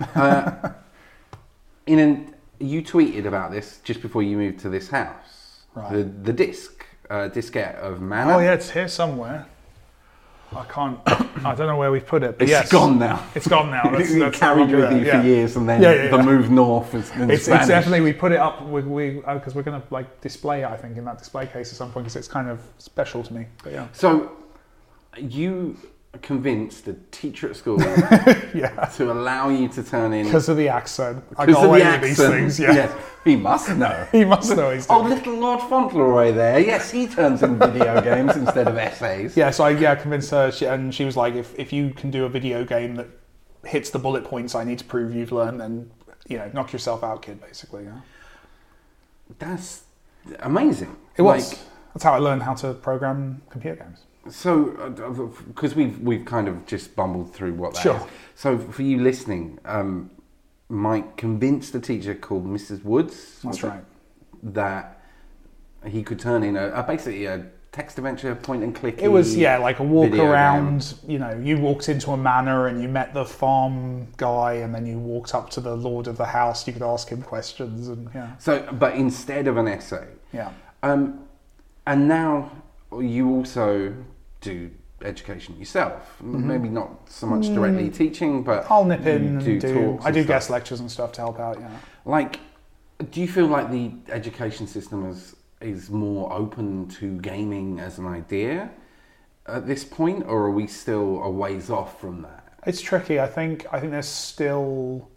You tweeted about this just before you moved to this house. Right. The diskette of Manor. Oh yeah, it's here somewhere. I don't know where we've put it. But It's gone now. It's gone now. That's carried with you for years, and then the move north is in it's Spanish. definitely, we put it up because we're going to like display it, I think, in that display case at some point, because it's kind of special to me. But yeah. So you convinced a teacher at school to allow you to turn in because of the accent. I got away with these things. Yes, he must know. He must know he's doing. Oh, little Lord Fauntleroy there. Yes, he turns in video games instead of essays. Yeah, so I convinced her, and she was like, if you can do a video game that hits the bullet points I need to prove you've learned, then knock yourself out, kid. Basically, yeah. That's amazing. It was. That's how I learned how to program computer games. So, because we've kind of just bumbled through what that is. So, for you listening, Mike convinced a teacher called Mrs. Woods. That's right. That he could turn in basically a text adventure, point and click. It was like a walk around. You walked into a manor and you met the farm guy, and then you walked up to the lord of the house. You could ask him questions, and So, but instead of an essay. Yeah. And now you also do education yourself. Maybe not so much directly teaching, but I'll nip in and talks. I do guest lectures and stuff to help out. Yeah. Like, do you feel like the education system is more open to gaming as an idea at this point, or are we still a ways off from that? It's tricky. I think there's still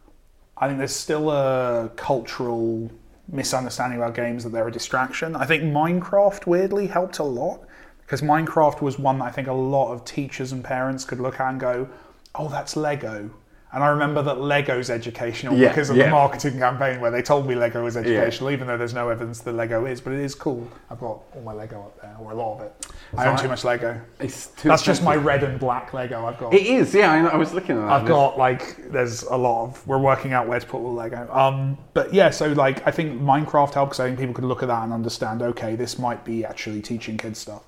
a cultural misunderstanding about games that they're a distraction. I think Minecraft weirdly helped a lot, because Minecraft was one that I think a lot of teachers and parents could look at and go, oh, that's Lego. And I remember that Lego's educational because of the marketing campaign where they told me Lego was educational, even though there's no evidence that Lego is, but it is cool. I've got all my Lego up there, or a lot of it. I own too much Lego. That's just my red and black Lego I've got. It is, I was looking at that. I've got, there's a lot of, we're working out where to put all the Lego. But yeah, so I think Minecraft helped, because I think people could look at that and understand, okay, this might be actually teaching kids stuff.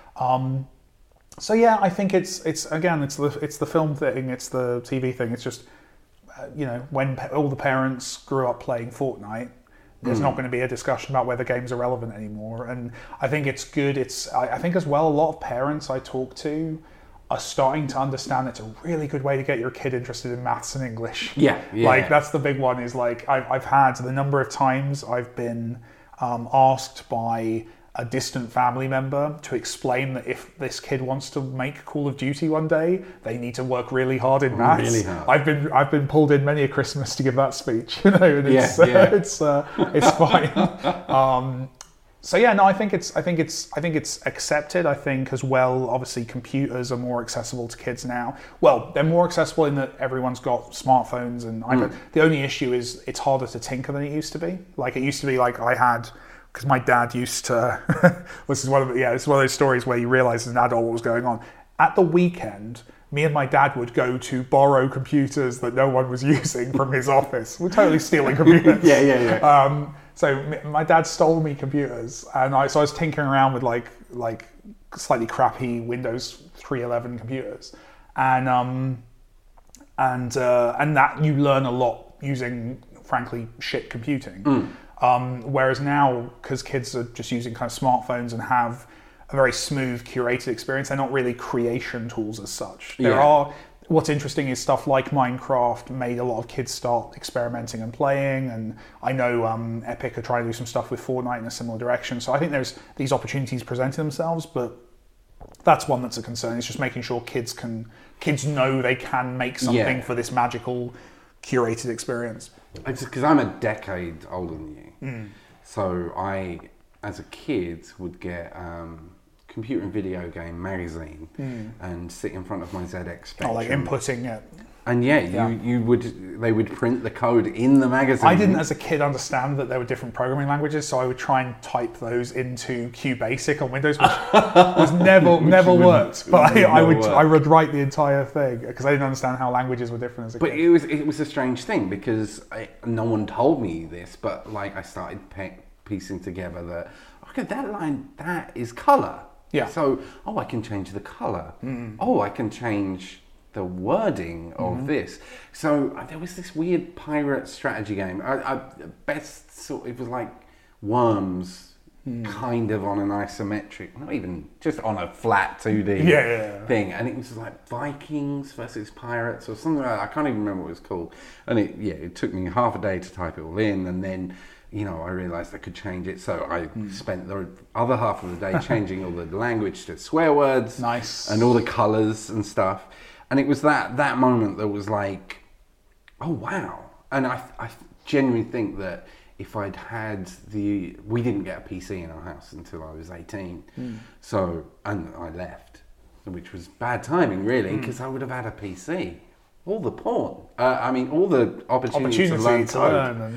So yeah, I think it's the film thing, it's the TV thing. It's just when all the parents grew up playing Fortnite, there's not going to be a discussion about whether games are relevant anymore. And I think it's good. I think as well, a lot of parents I talk to are starting to understand it's a really good way to get your kid interested in maths and English. Yeah. That's the big one. Is I've had the number of times I've been asked by a distant family member to explain that if this kid wants to make Call of Duty one day, they need to work really hard in maths. Really hard. I've been pulled in many a Christmas to give that speech, and it's fine. So yeah, no, I think it's accepted. I think as well, obviously computers are more accessible to kids now. Well, they're more accessible in that everyone's got smartphones and iPads. The only issue is it's harder to tinker than it used to be. Like it used to be I had, because my dad used to, this is one of those stories where you realise as an adult what was going on. At the weekend, me and my dad would go to borrow computers that no one was using from his office. We're totally stealing computers. my dad stole me computers, and I was tinkering around with like slightly crappy Windows 3.11 computers, and that you learn a lot using, frankly, shit computing. Whereas now, because kids are just using kind of smartphones and have a very smooth, curated experience, they're not really creation tools as such. What's interesting is stuff like Minecraft made a lot of kids start experimenting and playing, and I know Epic are trying to do some stuff with Fortnite in a similar direction. So I think there's these opportunities presenting themselves, but that's one that's a concern. It's just making sure kids know they can make something for this magical, curated experience. Because I'm a decade older than you, so I, as a kid, would get computer and video game magazine and sit in front of my ZX Spectrum. Oh, like inputting it. And they would print the code in the magazine. I didn't, as a kid, understand that there were different programming languages, so I would try and type those into QBasic on Windows, which was never worked. But I would write the entire thing because I didn't understand how languages were different as a kid. But it was a strange thing because no one told me this, but like I started piecing together that okay, that line, that is color. Yeah. So I can change the color. I can change the wording of this. So there was this weird pirate strategy game. It was like Worms, kind of on an isometric, not even just on a flat 2D thing. And it was like Vikings versus pirates or something like that. I can't even remember what it was called. And it took me half a day to type it all in, and then I realised I could change it, so I spent the other half of the day changing all the language to swear words, and all the colours and stuff. And it was that moment that was like, oh wow! And I genuinely think that if I'd had we didn't get a PC in our house until I was 18, so and I left, which was bad timing really, because I would have had a PC. All the porn. All the opportunity to learn code.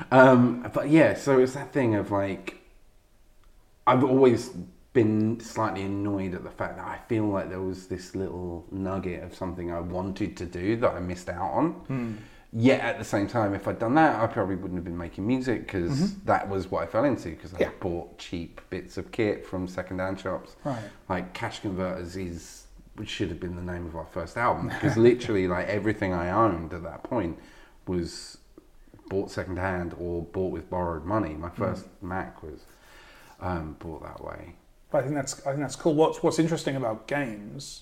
So it's that thing of like, I've always been slightly annoyed at the fact that I feel like there was this little nugget of something I wanted to do that I missed out on. Yet at the same time, if I'd done that, I probably wouldn't have been making music because that was what I fell into, because I bought cheap bits of kit from second-hand shops. Right. Like Cash Converters which should have been the name of our first album, because literally like everything I owned at that point was bought secondhand or bought with borrowed money. My first Mac was bought that way. But I think that's cool. What's interesting about games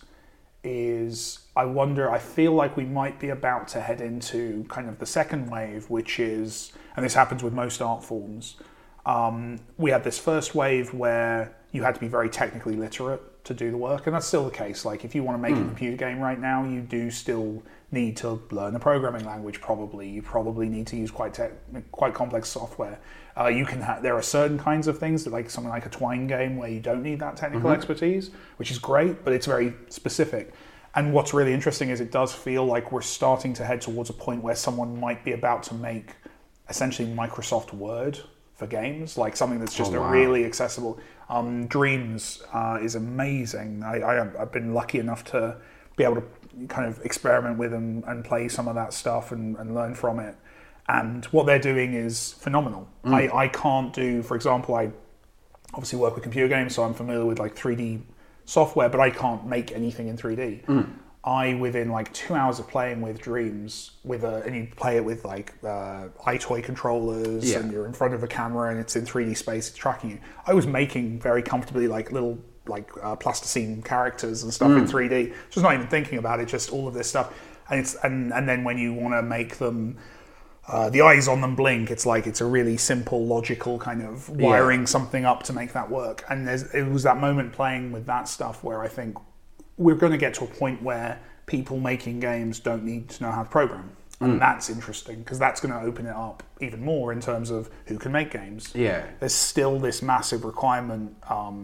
is I feel like we might be about to head into kind of the second wave, which is, and this happens with most art forms, we had this first wave where you had to be very technically literate to do the work, and that's still the case. Like if you want to make a computer game right now, you do still need to learn a programming language. You probably need to use quite complex software. There are certain kinds of things that, like something like a Twine game, where you don't need that technical expertise, which is great, but it's very specific. And what's really interesting is it does feel like we're starting to head towards a point where someone might be about to make essentially Microsoft Word for games, like something that's just really accessible. Dreams is amazing. I've been lucky enough to be able to kind of experiment with and play some of that stuff and learn from it. And what they're doing is phenomenal. I can't do, for example, I obviously work with computer games, so I'm familiar with like 3D software, but I can't make anything in 3D. Within like 2 hours of playing with Dreams, and you play it with like iToy controllers, and you're in front of a camera and it's in 3D space, it's tracking you. I was making very comfortably like little plasticine characters and stuff in 3D. Just not even thinking about it, just all of this stuff. And then when you want to make them, the eyes on them blink, it's like it's a really simple, logical kind of wiring something up to make that work. And it was that moment playing with that stuff where I think we're going to get to a point where people making games don't need to know how to program. And that's interesting, because that's going to open it up even more in terms of who can make games. Yeah. There's still this massive requirement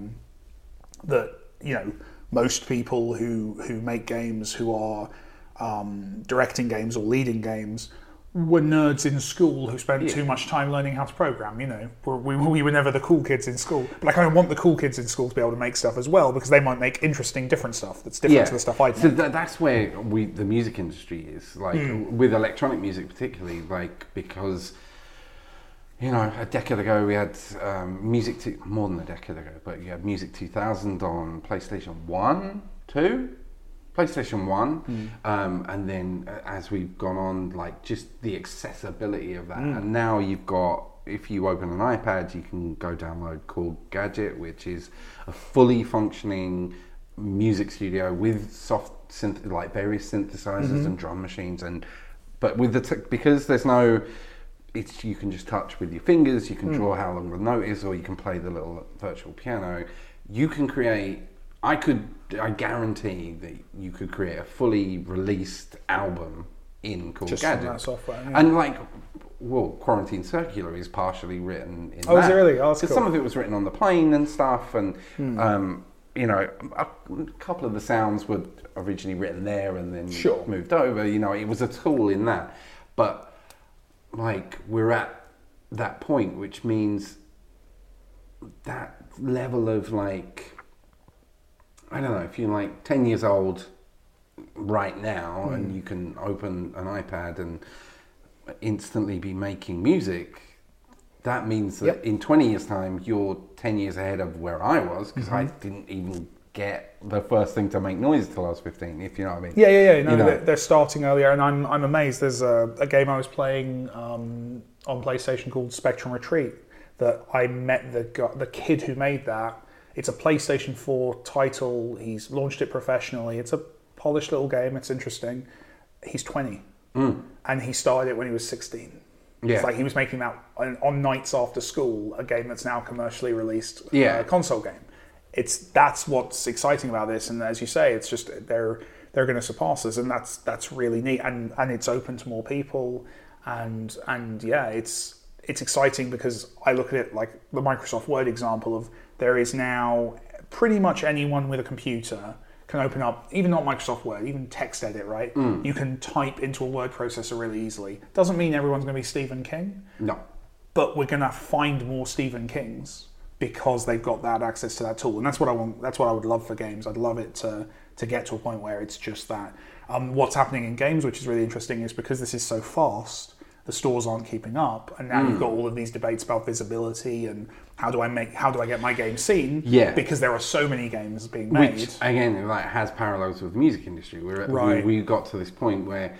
that, most people who make games, who are directing games or leading games, were nerds in school who spent too much time learning how to program. We were never the cool kids in school, but I kind of want the cool kids in school to be able to make stuff as well, because they might make interesting, different stuff that's different to the stuff I do. So that's where the music industry is, like with electronic music particularly, like because you know, a decade ago we had more than a decade ago, but you had Music 2000 on PlayStation 1, 2? PlayStation 1, and then as we've gone on, like just the accessibility of that, and now you've got, if you open an iPad, you can go download Chord Gadget, which is a fully functioning music studio with like various synthesizers and drum machines, but with because there's no, you can just touch with your fingers, you can draw how long the note is, or you can play the little virtual piano. You can create. I guarantee that you could create a fully released album in Chord Gadget. Just that software, yeah. And like, well, Quarantine Circular is partially written in that. Oh, is it really? Oh, that's cool. Because some of it was written on the plane and stuff, and you know, a couple of the sounds were originally written there and then moved over. You know, it was a tool in that. But like, we're at that point, which means that level of like, I don't know, if you're like 10 years old right now and you can open an iPad and instantly be making music, that means that in 20 years' time, you're 10 years ahead of where I was, because I didn't even get the first thing to make noise till I was 15, if you know what I mean. Yeah. No, they're starting earlier, and I'm amazed. There's a game I was playing on PlayStation called Spectrum Retreat that I met the kid who made that. It's a PlayStation 4 title. He's launched it professionally. It's a polished little game. It's interesting. He's 20, and he started it when he was 16. Yeah. It's like he was making that on nights after school, a game that's now commercially released, console game. That's what's exciting about this, and as you say, it's just they're going to surpass us, and that's really neat, and it's open to more people, and yeah, it's exciting because I look at it like the Microsoft Word example of there is now pretty much anyone with a computer can open up, even not Microsoft Word, even TextEdit, right? You can type into a word processor really easily. Doesn't mean everyone's going to be Stephen King. No. But we're going to find more Stephen Kings because they've got that access to that tool. And that's what I want. That's what I would love for games. I'd love it to get to a point where it's just that. What's happening in games, which is really interesting, is because this is so fast, the stores aren't keeping up, and now you've got all of these debates about visibility and how do I get my game seen? Yeah, because there are so many games being made. Which again, like, has parallels with the music industry. We got to this point where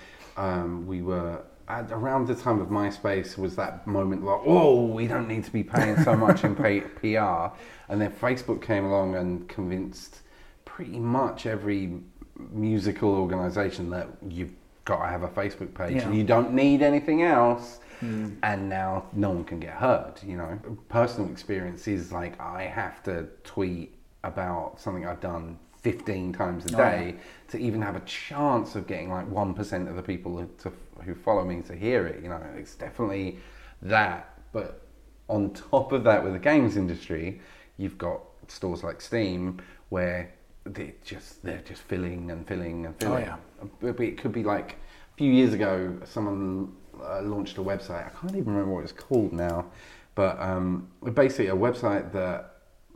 we were around the time of MySpace was that moment like, oh, we don't need to be paying so much in PR, and then Facebook came along and convinced pretty much every musical organisation that you've got to have a Facebook page and you don't need anything else, and now no one can get heard. You know, personal experience is like I have to tweet about something I've done 15 times a day to even have a chance of getting like 1% of the people who follow me to hear it. You know, it's definitely that. But on top of that, with the games industry, you've got stores like Steam where they're just filling and filling and filling. It could be like a few years ago, someone launched a website. I can't even remember what it's called now, but basically a website that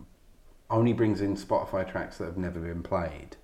only brings in Spotify tracks that have never been played.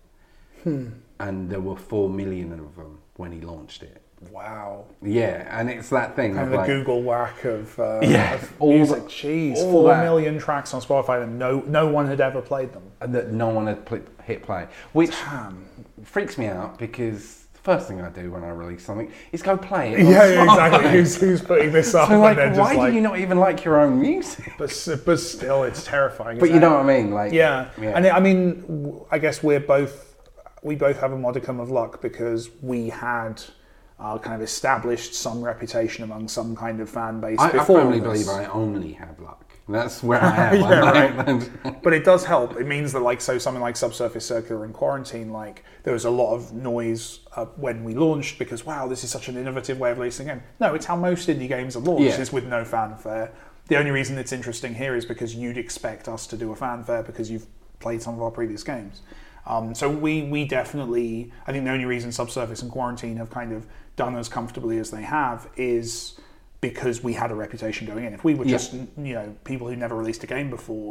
And there were 4 million of them when he launched it. Wow. Yeah, and it's that thing kind of like, the Google whack of all music. Jeez, 4 million tracks on Spotify and no one had ever played them. And that no one had hit play. Which freaks me out because the first thing I do when I release something is go play it. Yeah, exactly. Who's putting this up? So like, why do you not even like your own music? But still, it's terrifying. But you know what I mean? Like, yeah. And I mean, I guess we both have a modicum of luck because we had kind of established some reputation among some kind of fan base before. I firmly believe I only have luck. That's where I am. Right. But it does help. It means that, like, so something like Subsurface Circular and Quarantine, like, there was a lot of noise when we launched because, wow, this is such an innovative way of releasing a game. No, it's how most indie games are launched, is with no fanfare. The only reason it's interesting here is because you'd expect us to do a fanfare because you've played some of our previous games. So we definitely, I think the only reason Subsurface and Quarantine have kind of done as comfortably as they have is because we had a reputation going in. If we were just, people who never released a game before,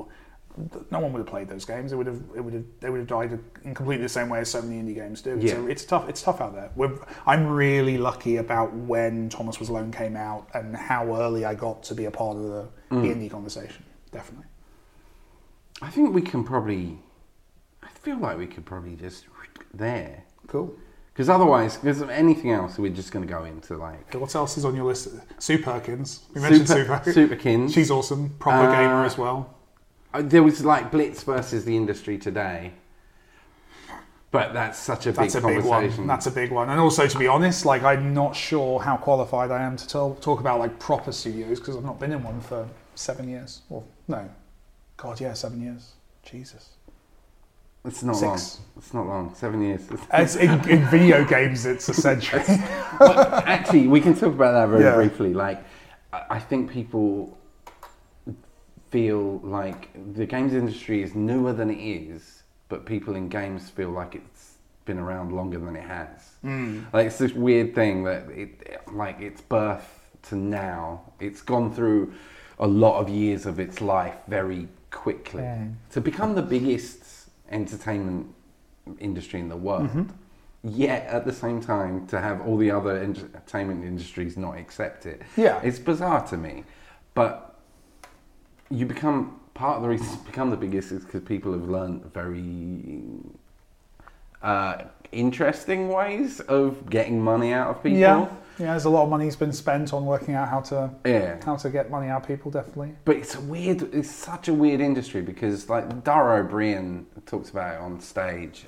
no one would have played those games. They would have died in completely the same way as so many indie games do. Yeah. So it's tough out there. I'm really lucky about when Thomas Was Alone came out and how early I got to be a part of the indie conversation. Definitely. I think we can probably. I feel like we could probably just there. Cool. Because otherwise, because of anything else, we're just going to go into like. Okay, what else is on your list? Sue Perkins. We mentioned Sue Perkins. Superkins. She's awesome. Proper gamer as well. There was like Blitz versus the industry today. But that's such a big conversation. That's a big one. And also, to be honest, like I'm not sure how qualified I am to talk about like proper studios because I've not been in one for 7 years. Or no, God, yeah, 7 years. Jesus. It's not long. It's not long. 7 years. It's in video games, it's a century. Well, actually, we can talk about that very briefly. Like, I think people feel like the games industry is newer than it is, but people in games feel like it's been around longer than it has. Like, it's this weird thing that its birth to now, it's gone through a lot of years of its life very quickly. To become the biggest entertainment industry in the world, yet at the same time to have all the other entertainment industries not accept it. Yeah. It's bizarre to me. But you become, part of the reason you become the biggest is because people have learned very interesting ways of getting money out of people. Yeah, there's a lot of money's been spent on working out how to get money out of people, definitely. But it's such a weird industry because like Dara O'Brien talks about it on stage,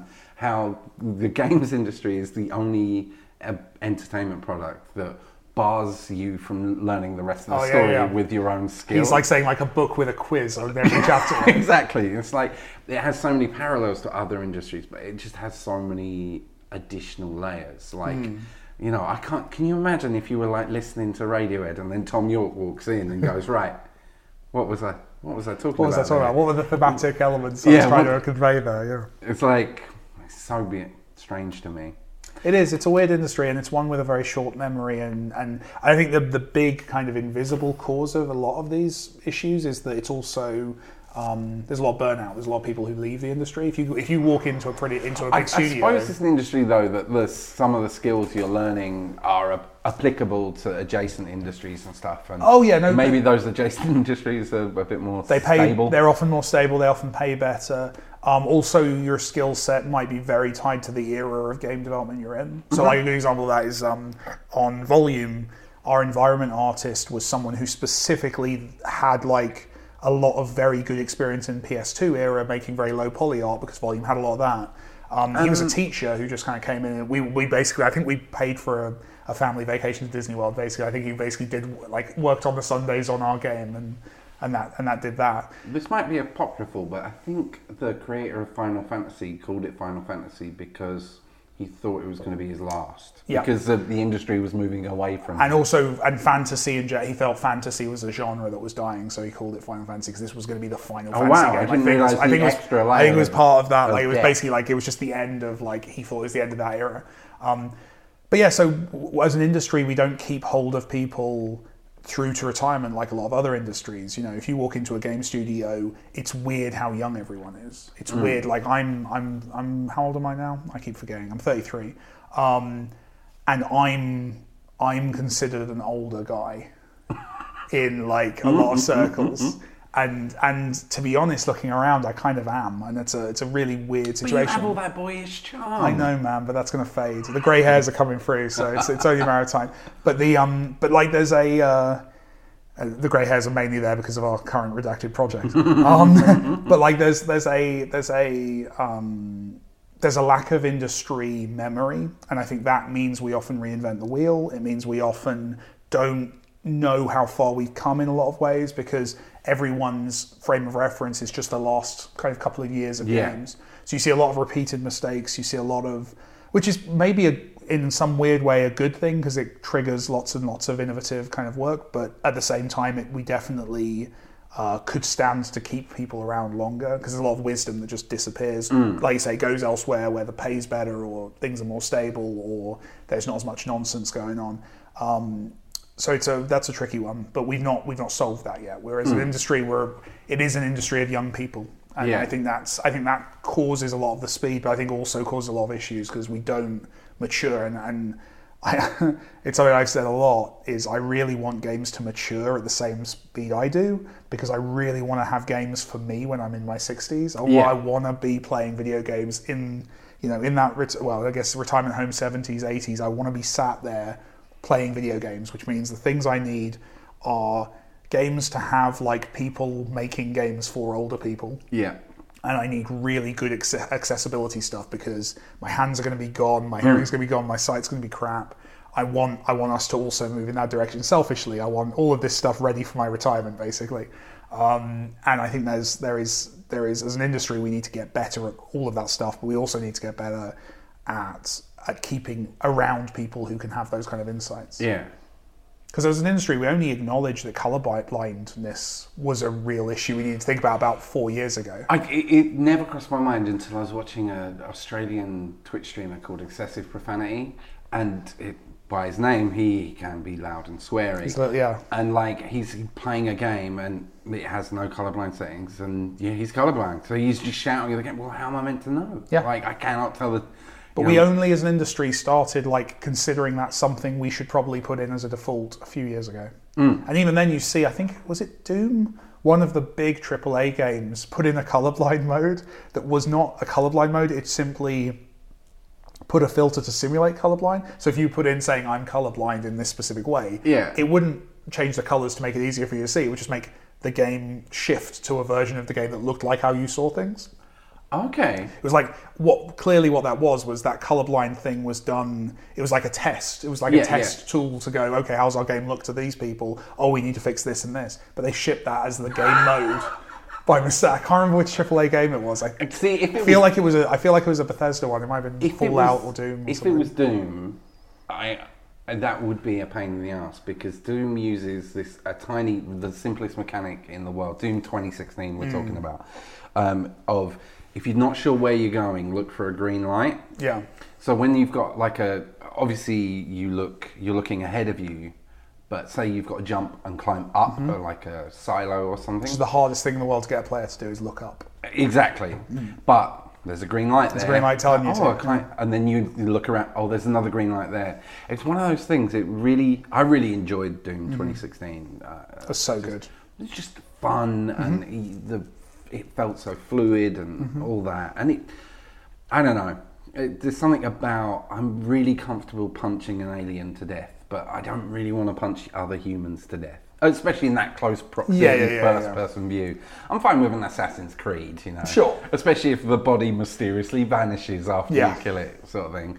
how the games industry is the only entertainment product that bars you from learning the rest of the story with your own skill. He's like saying like a book with a quiz on every chapter. Exactly. It's like, it has so many parallels to other industries, but it just has so many additional layers. Like, you know, can you imagine if you were like listening to Radiohead and then Tom York walks in and goes, right, what was I talking about? What was I talking about? What were the thematic elements I was trying to convey there? Yeah. It's like, it's so strange to me. It is. It's a weird industry, and it's one with a very short memory. And I think the big kind of invisible cause of a lot of these issues is that it's also there's a lot of burnout. There's a lot of people who leave the industry. If you walk into a big studio, I suppose it's an industry though that some of the skills you're learning are applicable to adjacent industries and stuff. And maybe those adjacent industries are a bit more stable. They're often more stable. They often pay better. Also, your skill set might be very tied to the era of game development you're in. So, like a good example of that is on Volume, our environment artist was someone who specifically had like a lot of very good experience in PS2 era making very low poly art because Volume had a lot of that. He was a teacher who just kind of came in and we basically, I think we paid for a family vacation to Disney World. Basically, I think he basically did like worked on the Sundays on our game and that did that. This might be apocryphal, but I think the creator of Final Fantasy called it Final Fantasy because he thought it was going to be his last. Yeah. Because the industry was moving away from it. And fantasy, he felt fantasy was a genre that was dying, so he called it Final Fantasy because this was going to be the Final Fantasy game. I didn't realise the extra layer. I think it was part of that. Like it was basically like it was just the end of like he thought it was the end of that era. But yeah, so as an industry, we don't keep hold of people through to retirement like a lot of other industries. You know, if you walk into a game studio, it's weird how young everyone is. It's weird. Like I'm how old am I now? I keep forgetting. I'm 33. And I'm considered an older guy in like a lot of circles. And to be honest, looking around, I kind of am, and it's a really weird situation. But you have all that boyish charm. I know, man, but that's going to fade. The grey hairs are coming through, so it's only a matter of time. But but like there's the grey hairs are mainly there because of our current redacted project. But like there's a lack of industry memory, and I think that means we often reinvent the wheel. It means we often don't know how far we've come in a lot of ways because everyone's frame of reference is just the last kind of couple of years of games. So you see a lot of repeated mistakes. You see a lot of, which is maybe in some weird way a good thing because it triggers lots and lots of innovative kind of work. But at the same time, we definitely could stand to keep people around longer because there's a lot of wisdom that just disappears. Like you say, goes elsewhere where the pay's better or things are more stable or there's not as much nonsense going on. that's a tricky one, but we've not solved that yet. Whereas an industry it is an industry of young people, and I think that causes a lot of the speed, but I think also causes a lot of issues because we don't mature. And it's something I've said a lot is I really want games to mature at the same speed I do, because I really want to have games for me when I'm in my 60s. I want to be playing video games in that I guess retirement home 70s, 80s. I want to be sat there playing video games, which means the things I need are games to have like people making games for older people. Yeah. And I need really good accessibility stuff because my hands are going to be gone, my hearing's going to be gone, my sight's going to be crap. I want us to also move in that direction. Selfishly, I want all of this stuff ready for my retirement, basically. And I think there is as an industry we need to get better at all of that stuff, but we also need to get better at keeping around people who can have those kind of insights. Yeah. Because as an industry, we only acknowledged that colourblindness was a real issue we needed to think about 4 years ago. It never crossed my mind until I was watching an Australian Twitch streamer called Excessive Profanity, and by his name, he can be loud and sweary. Yeah. And like he's playing a game and it has no colourblind settings, and he's colourblind, so he's just shouting at the game. Well, how am I meant to know? Yeah. Like I cannot tell the. But we only, as an industry, started like considering that something we should probably put in as a default a few years ago. And even then, you see, I think was it Doom, one of the big AAA games, put in a colorblind mode that was not a colorblind mode. It simply put a filter to simulate colorblind. So if you put in saying I'm colorblind in this specific way, it wouldn't change the colors to make it easier for you to see. It would just make the game shift to a version of the game that looked like how you saw things. Okay. It was like what that was that colorblind thing was done. It was like a test. It was like a test tool to go, okay, how's our game look to these people? Oh, we need to fix this and this. But they shipped that as the game mode by mistake. I can't remember which AAA game it was. I feel like it was a Bethesda one. It might have been Fallout or Doom. If it was Doom, that would be a pain in the ass, because Doom uses the simplest mechanic in the world. Doom 2016 we're talking about, of if you're not sure where you're going, look for a green light. Yeah. So when you've got obviously you're looking ahead of you, but say you've got to jump and climb up like a silo or something. Which is the hardest thing in the world to get a player to do, is look up. Exactly. But there's a green light there. There's a green light telling you to. And then you look around, there's another green light there. It's one of those things, I really enjoyed Doom 2016. It was so good. It's just fun, and it felt so fluid and all that. And I don't know, there's something about, I'm really comfortable punching an alien to death, but I don't really want to punch other humans to death. Especially in that close proximity, first-person view. I'm fine with an Assassin's Creed, Sure. Especially if the body mysteriously vanishes after you kill it, sort of thing.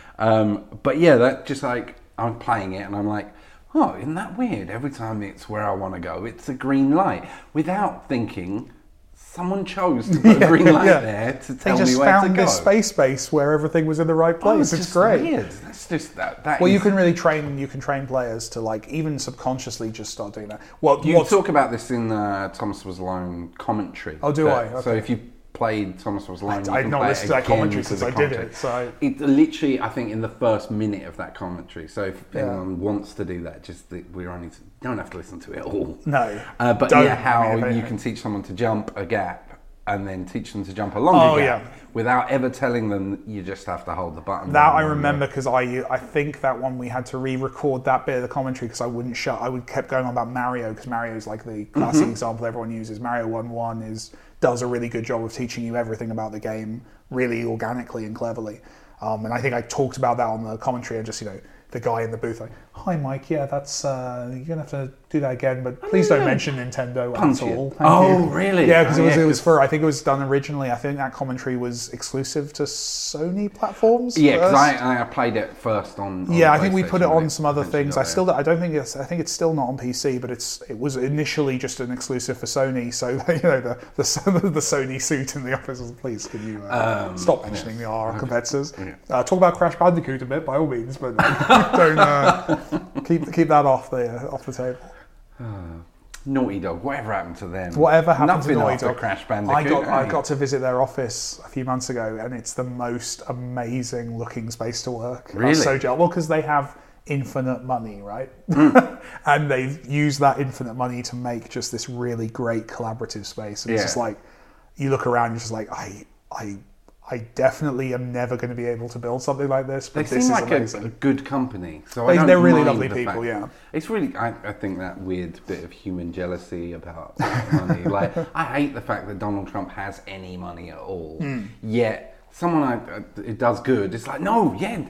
But yeah, that just like, I'm playing it and I'm like, oh, isn't that weird? Every time it's where I want to go, it's a green light. Without thinking, someone chose to put a green light there to tell me where to go. They just found this space base where everything was in the right place. It's great. Weird. That's just that. Well, you can really train players to like even subconsciously just start doing that. Well, you talk about this in Thomas Was Alone commentary. Oh, do I? Okay. So if you played Thomas Was Alone, I've not listened to that commentary since I did it. So it literally, I think, in the first minute of that commentary. So if anyone wants to do that, you don't have to listen to it all. No. But how you can teach someone to jump a gap and then teach them to jump a longer gap without ever telling them. You just have to hold the button. That I remember, because I think that one we had to re-record that bit of the commentary because I would kept going on about Mario, because Mario is like the classic example everyone uses. Mario 1-1 does a really good job of teaching you everything about the game really organically and cleverly. And I think I talked about that on the commentary, and just, the guy in the booth like, hi Mike, that's, you're going to have to do that again, but please don't mention Nintendo at all. Thank you. Really? Yeah, because it was I think it was done originally, I think that commentary was exclusive to Sony platforms. Yeah, because I played it first on I think we put it on some other things. I think it's still not on PC, but it was initially just an exclusive for Sony. So the Sony suit in the office was, please can you stop mentioning our competitors. Talk about Crash Bandicoot a bit by all means, but don't keep that off the table. Naughty Dog, whatever happened to them? Whatever happened to Naughty Dog? Crash Bandicoot. I got to visit their office a few months ago, and it's the most amazing looking space to work. Really? Well, because they have infinite money, right? And they've used that infinite money to make just this really great collaborative space. And it's just like, you look around, you're just like, I definitely am never going to be able to build something like this. But they this seem is like amazing. a good company. So They're really mind lovely the people, fact. yeah. It's really, I think that weird bit of human jealousy about money. Like, I hate the fact that Donald Trump has any money at all. Yet, someone it does good. It's like, no,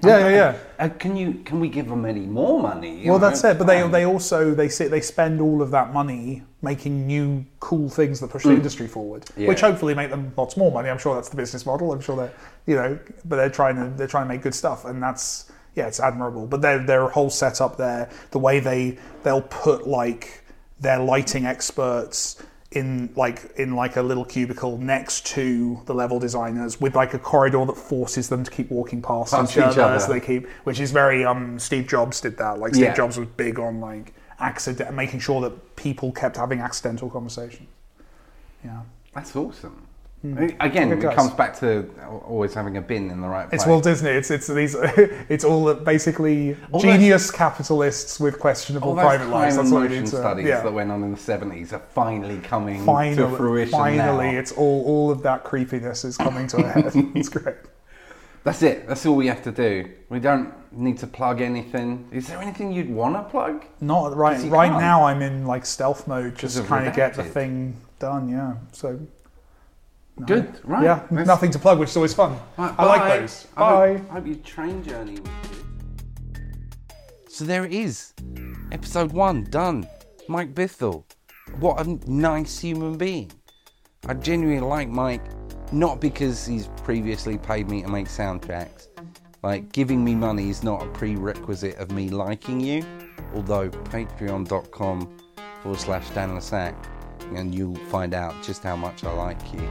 can we give them any more money? Well, that's it. But they spend all of that money making new cool things that push the industry forward, which hopefully make them lots more money. I'm sure that's the business model. I'm sure that but they're trying to make good stuff, and that's it's admirable. But their whole setup there, the way they'll put like their lighting experts in a little cubicle next to the level designers with like a corridor that forces them to keep walking past each other. So they keep, which is very Steve Jobs did that. Like Steve Jobs was big on like making sure that people kept having accidental conversations. Yeah, that's awesome. Again, it comes back to always having a bin in the right place. It's Walt Disney. It's all basically genius capitalists with questionable private lives. That's what it is. Studies that went on in the 70s are finally coming to fruition Finally, now. It's all of that creepiness is coming to a head. It's great. That's it. That's all we have to do. We don't need to plug anything. Is there anything you'd want to plug? Not right. Right now, I'm in like stealth mode, just trying to get the thing done. Yeah. So. No. Good, right. Yeah, nothing to plug, which is always fun. Right, I like those. Bye. I hope your train journey was good. So there it is. Episode 1, done. Mike Bithell. What a nice human being. I genuinely like Mike, not because he's previously paid me to make soundtracks. Like, giving me money is not a prerequisite of me liking you, although patreon.com/Dan Le Sac, and you'll find out just how much I like you.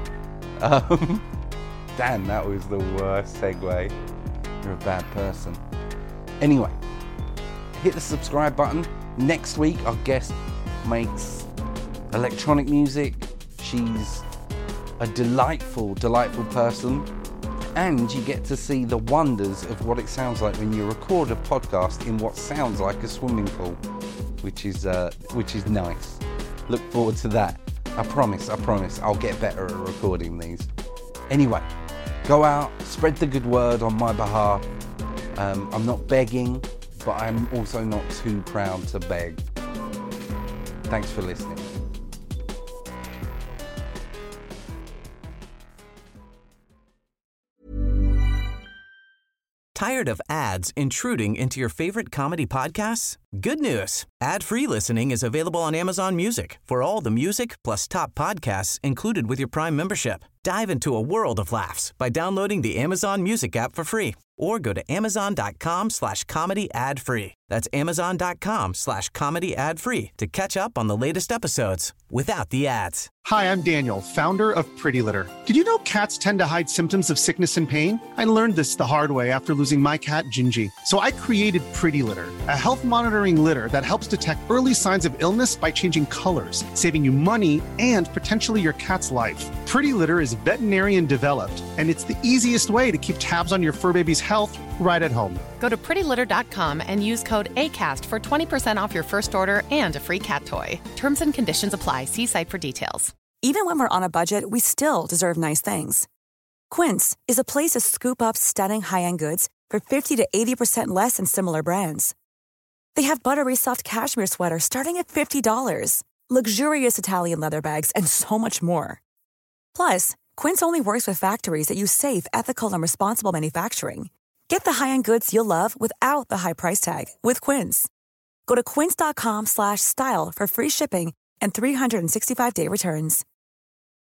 Dan, that was the worst segue. You're a bad person. Anyway, hit the subscribe button. Next week, our guest makes electronic music. She's a delightful, delightful person. And you get to see the wonders of what it sounds like when you record a podcast in what sounds like a swimming pool, which is nice. Look forward to that. I promise, I'll get better at recording these. Anyway, go out, spread the good word on my behalf. I'm not begging, but I'm also not too proud to beg. Thanks for listening. Tired of ads intruding into your favorite comedy podcasts? Good news. Ad-free listening is available on Amazon Music for all the music plus top podcasts included with your Prime membership. Dive into a world of laughs by downloading the Amazon Music app for free or go to amazon.com/comedy ad-free. That's amazon.com/comedy ad-free to catch up on the latest episodes without the ads. Hi, I'm Daniel, founder of Pretty Litter. Did you know cats tend to hide symptoms of sickness and pain? I learned this the hard way after losing my cat, Gingy. So I created Pretty Litter, a health monitoring litter that helps detect early signs of illness by changing colors, saving you money and potentially your cat's life. Pretty Litter is veterinarian developed, and it's the easiest way to keep tabs on your fur baby's health right at home. Go to prettylitter.com and use code ACAST for 20% off your first order and a free cat toy. Terms and conditions apply. See site for details. Even when we're on a budget, we still deserve nice things. Quince is a place to scoop up stunning high-end goods for 50 to 80% less than similar brands. They have buttery soft cashmere sweaters starting at $50, luxurious Italian leather bags, and so much more. Plus, Quince only works with factories that use safe, ethical, and responsible manufacturing. Get the high-end goods you'll love without the high price tag with Quince. Go to quince.com/style for free shipping and 365-day returns.